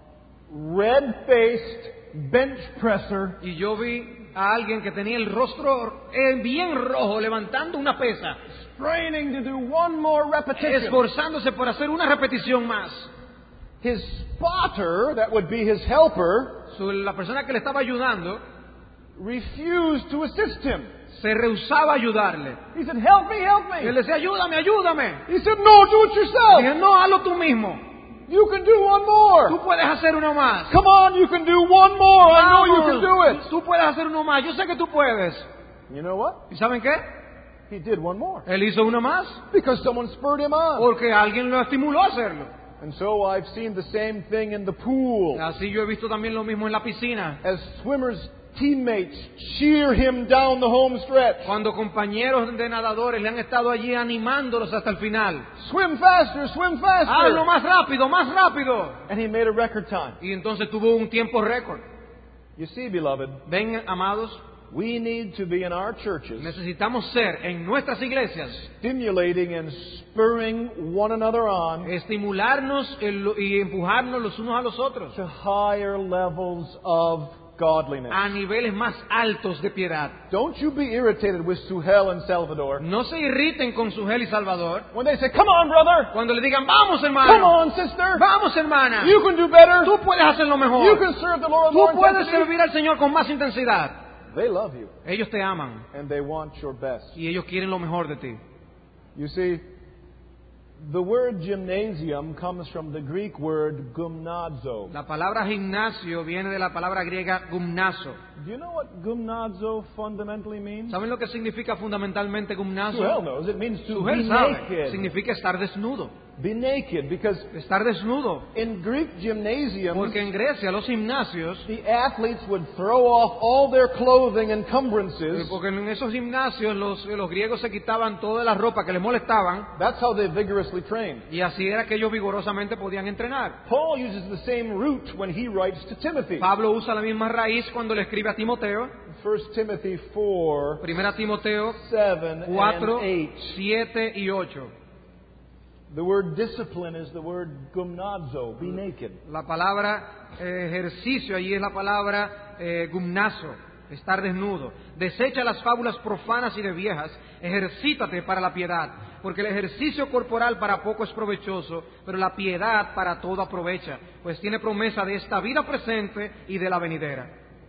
red-faced bench presser y yo vi a alguien que tenía el rostro eh, bien rojo levantando una pesa, straining to do one more repetition. esforzándose por hacer una repetición más. His spotter, that would be his helper, Su- La persona que le estaba ayudando refused to assist him. se rehusaba a ayudarle. He said, "Help me, help Y él me." decía, ayúdame, ayúdame. He said, "No, do it Y yourself. dije, no, hazlo tú mismo. You can do one Tú more. puedes hacer uno más. Come on, you can do one more. I know you can do Vamos, it." tú puedes hacer uno más. Yo sé que tú puedes. You know what? ¿Y saben qué? He did one more Él hizo uno más because someone spurred him on. porque alguien lo estimuló a hacerlo. And so I've seen the same thing in the pool. Así yo he visto también lo mismo en la piscina. As swimmers' teammates cheer him down the home stretch. Cuando compañeros de nadadores le han estado allí animándolos hasta el final. Swim faster, swim Hazlo faster. más rápido, más rápido. And he made a record time. Y entonces tuvo un tiempo récord. You see, beloved, Ven, amados, we need to be in our churches necesitamos ser en nuestras iglesias, stimulating and spurring one another on estimularnos el- y empujarnos los unos a los otros to higher levels of godliness. a niveles más altos de piedad. Don't you be irritated with Suhel and Salvador No se irriten con su gel y Salvador when they say, "Come on, brother. cuando le digan, vamos Come hermano, on, sister. vamos hermana, You can do better. tú puedes hacerlo You mejor, can serve the Lord tú more puedes intensely." servir al Señor con más intensidad. They love you Ellos te aman and they want your best. y ellos quieren lo mejor de ti. You see, the word gymnasium comes from the Greek word gymnazo. La palabra gimnasio viene de la palabra griega gumnazo. Do you know what gymnazo fundamentally means? ¿Saben lo que significa fundamentalmente Suhel gumnazo? knows. It means to be Suhel sabe, naked. significa estar desnudo. Be naked, because Estar desnudo. in Greek gymnasiums, Porque en Grecia los gimnasios, the athletes would throw off all their clothing encumbrances. porque en esos gimnasios los, los griegos se quitaban toda la ropa que les molestaban That's how they vigorously trained. y así era que ellos vigorosamente podían entrenar. Paul uses the same root when he writes to Timothy. Pablo usa la misma raíz cuando le escribe a Timoteo. First Timothy four, Primera Timoteo seven, cuatro, and eight. siete y ocho. The word discipline is the word gymnazo, be naked. La palabra eh, ejercicio allí es la palabra eh, gumnazo, estar desnudo. Desecha las fábulas profanas y de viejas, ejercítate para la piedad, porque el ejercicio corporal para poco es provechoso, pero la piedad para todo aprovecha, pues tiene promesa de esta vida presente y de la venidera.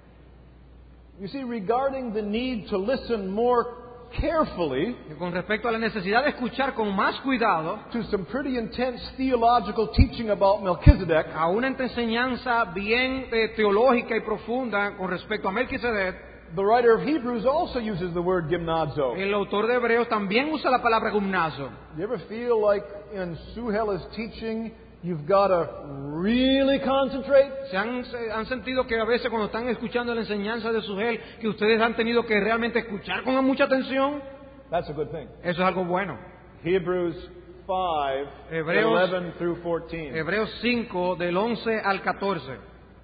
You see, regarding the need to listen more carefully Y con respecto a la necesidad de escuchar con más cuidado to some pretty intense theological teaching about Melchizedek, a una enseñanza bien eh, teológica y profunda con respecto a Melquisedec, the writer of Hebrews also uses the word gymnazo. el autor de Hebreos también usa la palabra gumnazo. You ever feel like in Suhela's teaching you've got to really concentrate? ¿Se han, se han sentido que a veces cuando están escuchando la enseñanza de Sugel, que ustedes han tenido que realmente escuchar con mucha atención? That's a good thing. Eso es algo bueno. Hebrews five, Hebreos- eleven through fourteen. Hebreos cinco, del once al catorce.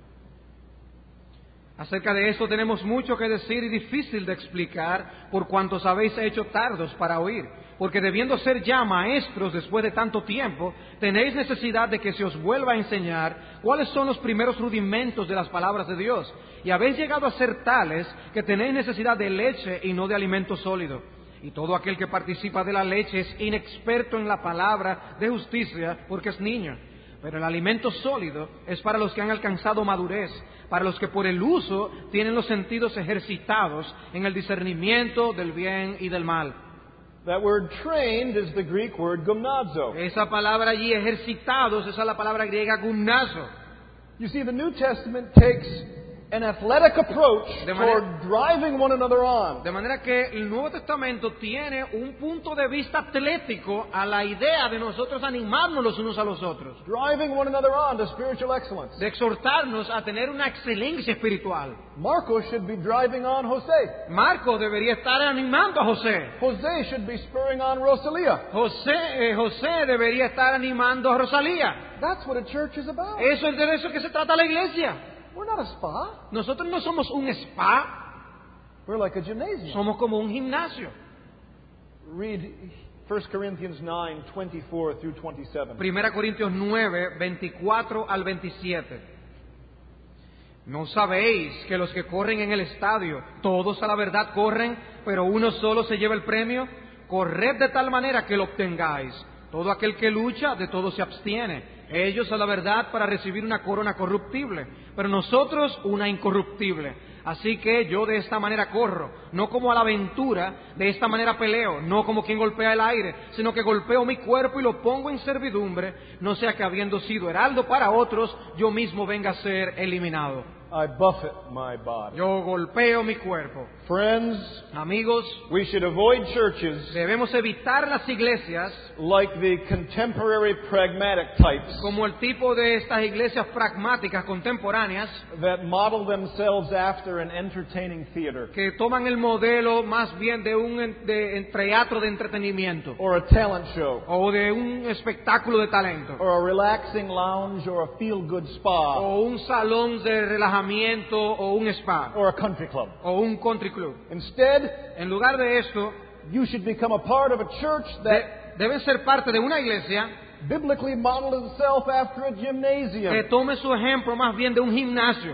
Acerca de esto tenemos mucho que decir y difícil de explicar, por cuantos habéis hecho tardos para oír. Porque debiendo ser ya maestros después de tanto tiempo, tenéis necesidad de que se os vuelva a enseñar cuáles son los primeros rudimentos de las palabras de Dios. Y habéis llegado a ser tales que tenéis necesidad de leche y no de alimento sólido. Y todo aquel que participa de la leche es inexperto en la palabra de justicia, porque es niño. Pero el alimento sólido es para los que han alcanzado madurez, para los que por el uso tienen los sentidos ejercitados en el discernimiento del bien y del mal. That word trained is the Greek word gymnazo. Esa palabra allí, ejercitados, esa es la palabra griega gumnazo. You see, the New Testament takes an athletic approach De manera- toward driving one another on. De manera que el Nuevo Testamento tiene un punto de vista atlético a la idea de nosotros animarnos los unos a los otros, Driving one another on to spiritual excellence. de exhortarnos a tener una excelencia espiritual. Marcos should be driving on Jose. Marco debería estar animando a José. Jose should be spurring on Rosalia. José, eh, José debería estar animando a Rosalía. That's what a church is about. Eso es de eso que se trata la iglesia. We're not a spa. Nosotros no somos un spa, We're like a gymnasium. somos como un gimnasio. Read First Corinthians nine, twenty-four through twenty-seven. Primera Corintios nueve, veinticuatro al veintisiete. ¿No sabéis que los que corren en el estadio, todos a la verdad corren, pero uno solo se lleva el premio? Corred de tal manera que lo obtengáis. Todo aquel que lucha, de todo se abstiene. Ellos a la verdad para recibir una corona corruptible, pero nosotros una incorruptible. Así que yo de esta manera corro, no como a la aventura, de esta manera peleo, no como quien golpea el aire, sino que golpeo mi cuerpo y lo pongo en servidumbre, no sea que habiendo sido heraldo para otros, yo mismo venga a ser eliminado. I buffet my body. Yo golpeo mi cuerpo. Friends, Amigos, we should avoid churches debemos evitar las iglesias like the contemporary pragmatic types como el tipo de estas iglesias pragmáticas contemporáneas that model themselves after an entertaining theater que toman el modelo más bien de un en- de, en teatro de entretenimiento or a talent show o de un espectáculo de talento or a relaxing lounge or a feel-good spa o un salón de relajamiento o un spa or a country club. o un country club. Instead, En lugar de esto, you should become a part of a church that de- deben ser parte de una iglesia biblically modeled itself after a que gymnasium. tome su ejemplo más bien de un gimnasio.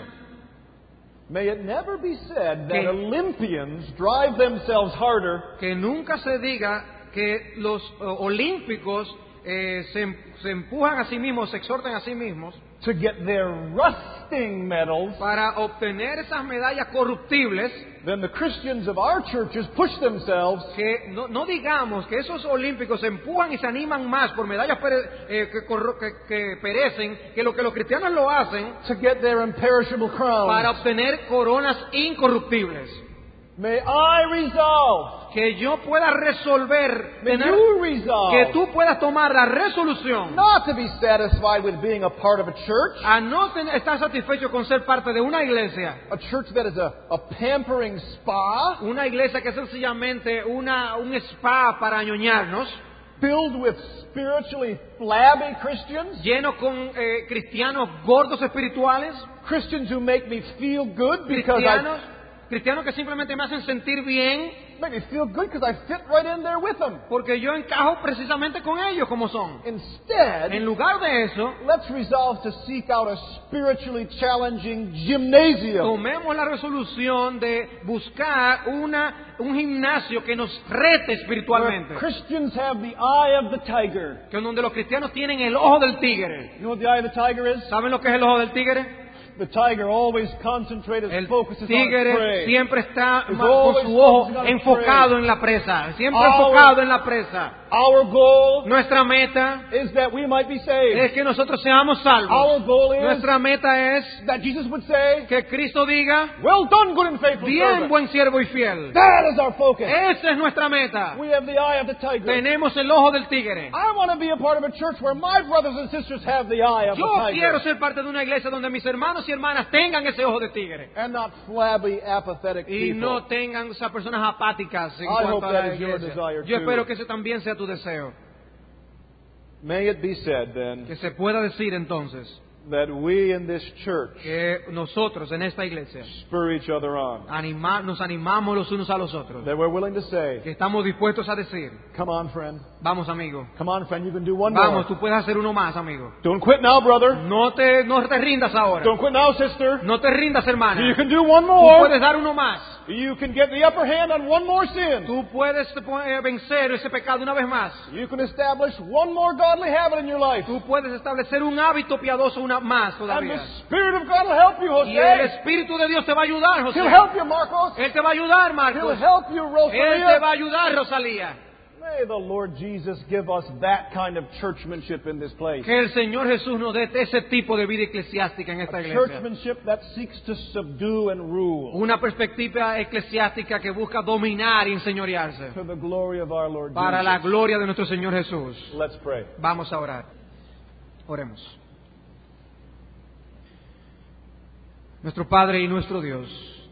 May it never be said that Que- Olympians drive themselves harder Que nunca se diga que los eh, olímpicos eh, se, em- se empujan a sí mismos, se exhortan a sí mismos to get their rusting medals para obtener esas medallas corruptibles, than the Christians of our churches push themselves que no, no digamos que esos olímpicos se empujan y se animan más por medallas pere- eh, que, corro- que- que perecen, que lo que los cristianos lo hacen to get their imperishable crowns. para obtener coronas incorruptibles. May I resolve, Que yo pueda resolver, may tener- you resolve que tú puedas tomar la resolución not to be satisfied with being a part of a church, a no ten- estar satisfecho con ser parte de una iglesia, a church that is a, a pampering spa una iglesia que es sencillamente una, un spa para añoñarnos, filled with spiritually flabby Christians, lleno con eh, cristianos gordos espirituales, Christians who make me feel good because cristianos, I cristianos que simplemente me hacen sentir bien make me feel good because I fit right in there with them. porque yo encajo precisamente con ellos como son. Instead, En lugar de eso, let's resolve to seek out a spiritually challenging gymnasium tomemos la resolución de buscar una, un gimnasio que nos rete where espiritualmente, Christians have the eye of the tiger. que donde los cristianos tienen el ojo del tigre. You know what the eye of the tiger is? ¿Saben lo que es el ojo del tigre? The tiger always concentrates, El focuses on tigre prey. siempre está It's ma- con always su ojo focusing on enfocado prey. en la presa, siempre Our- enfocado en la presa. Our goal Nuestra meta is that we might be saved. es que nosotros seamos Our salvos. goal is Nuestra meta es that Jesus would say, que Cristo diga, well done, good and faithful bien, servant. buen siervo y fiel. That is our focus. Esa es nuestra meta. We have the eye of the tiger. Tenemos el ojo del tigre. I want to be a part of a church where my brothers and sisters have the eye of Yo the quiero tiger. ser parte de una iglesia donde mis hermanos y hermanas tengan ese ojo de tigre. And not flabby, apathetic Y people. no tengan esas personas apáticas en I cuanto hope a la that is your iglesia. desire Yo too. espero que ese también sea tu deseo. May it be said then Que se pueda decir entonces that we in this church que nosotros en esta iglesia spur each other on. anima- nos animamos los unos a los otros. That we're willing to say, Que estamos dispuestos a decir, come on, friend. vamos amigo, Come on, friend. You can do one vamos, more. tú puedes hacer uno más amigo. Don't quit now, brother. No te, no te rindas ahora. Don't quit now, sister. No te rindas hermana. You can do one Tú more. puedes dar uno más. You can get the upper hand on one more sin. Tú puedes eh, vencer ese pecado una vez más. You can establish one more godly habit in your life. Tú puedes establecer un hábito piadoso una más And todavía. the Spirit of God will help you, Y el Jose. Espíritu de Dios te va a ayudar, José. He'll help you, Marcos. Él te va a ayudar, He'll Marcos. help you, Él te va Rosalia. a ayudar, Rosalía. May the Lord Jesus give us that kind of churchmanship in this place. Que el Señor Jesús nos dé ese tipo de vida eclesiástica en esta A iglesia. churchmanship that seeks to subdue and rule Una perspectiva eclesiástica que busca dominar y enseñorearse to the glory of our Lord para la Jesus. gloria de nuestro Señor Jesús. Let's pray. Vamos a orar. Oremos. Nuestro Padre y nuestro Dios,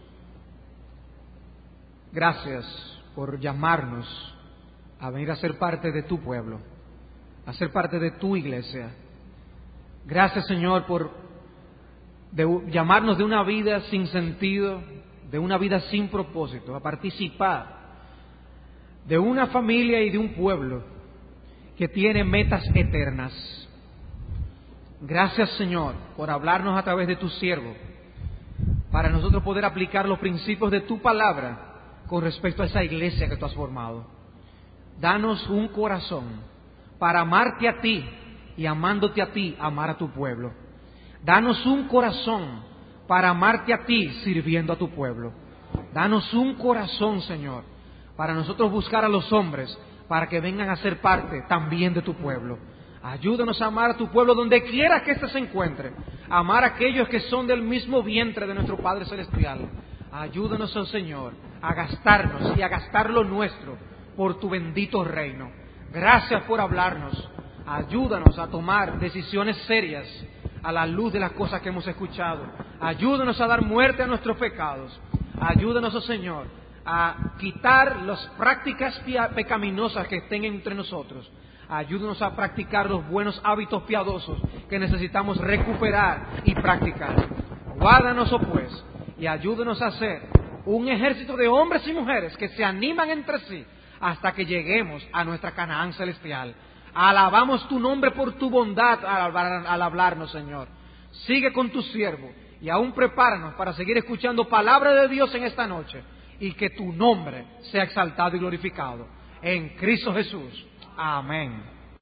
gracias por llamarnos a venir a ser parte de tu pueblo, a ser parte de tu iglesia. Gracias, Señor, por de, llamarnos de una vida sin sentido, de una vida sin propósito, a participar de una familia y de un pueblo que tiene metas eternas. Gracias, Señor, por hablarnos a través de tu siervo, para nosotros poder aplicar los principios de tu palabra con respecto a esa iglesia que tú has formado. Danos un corazón para amarte a ti y amándote a ti, amar a tu pueblo. Danos un corazón para amarte a ti, sirviendo a tu pueblo. Danos un corazón, Señor, para nosotros buscar a los hombres para que vengan a ser parte también de tu pueblo. Ayúdanos a amar a tu pueblo donde quiera que éste se encuentre. Amar a aquellos que son del mismo vientre de nuestro Padre Celestial. Ayúdanos, oh Señor, a gastarnos y a gastar lo nuestro por tu bendito reino. Gracias por hablarnos. Ayúdanos a tomar decisiones serias a la luz de las cosas que hemos escuchado. Ayúdanos a dar muerte a nuestros pecados. Ayúdanos, oh Señor, a quitar las prácticas pecaminosas que estén entre nosotros. Ayúdanos a practicar los buenos hábitos piadosos que necesitamos recuperar y practicar. Guárdanos, oh pues, y ayúdanos a ser un ejército de hombres y mujeres que se animan entre sí hasta que lleguemos a nuestra Canaán celestial. Alabamos tu nombre por tu bondad al, hablar, al hablarnos, Señor. Sigue con tu siervo y aún prepáranos para seguir escuchando palabra de Dios en esta noche y que tu nombre sea exaltado y glorificado. En Cristo Jesús. Amén.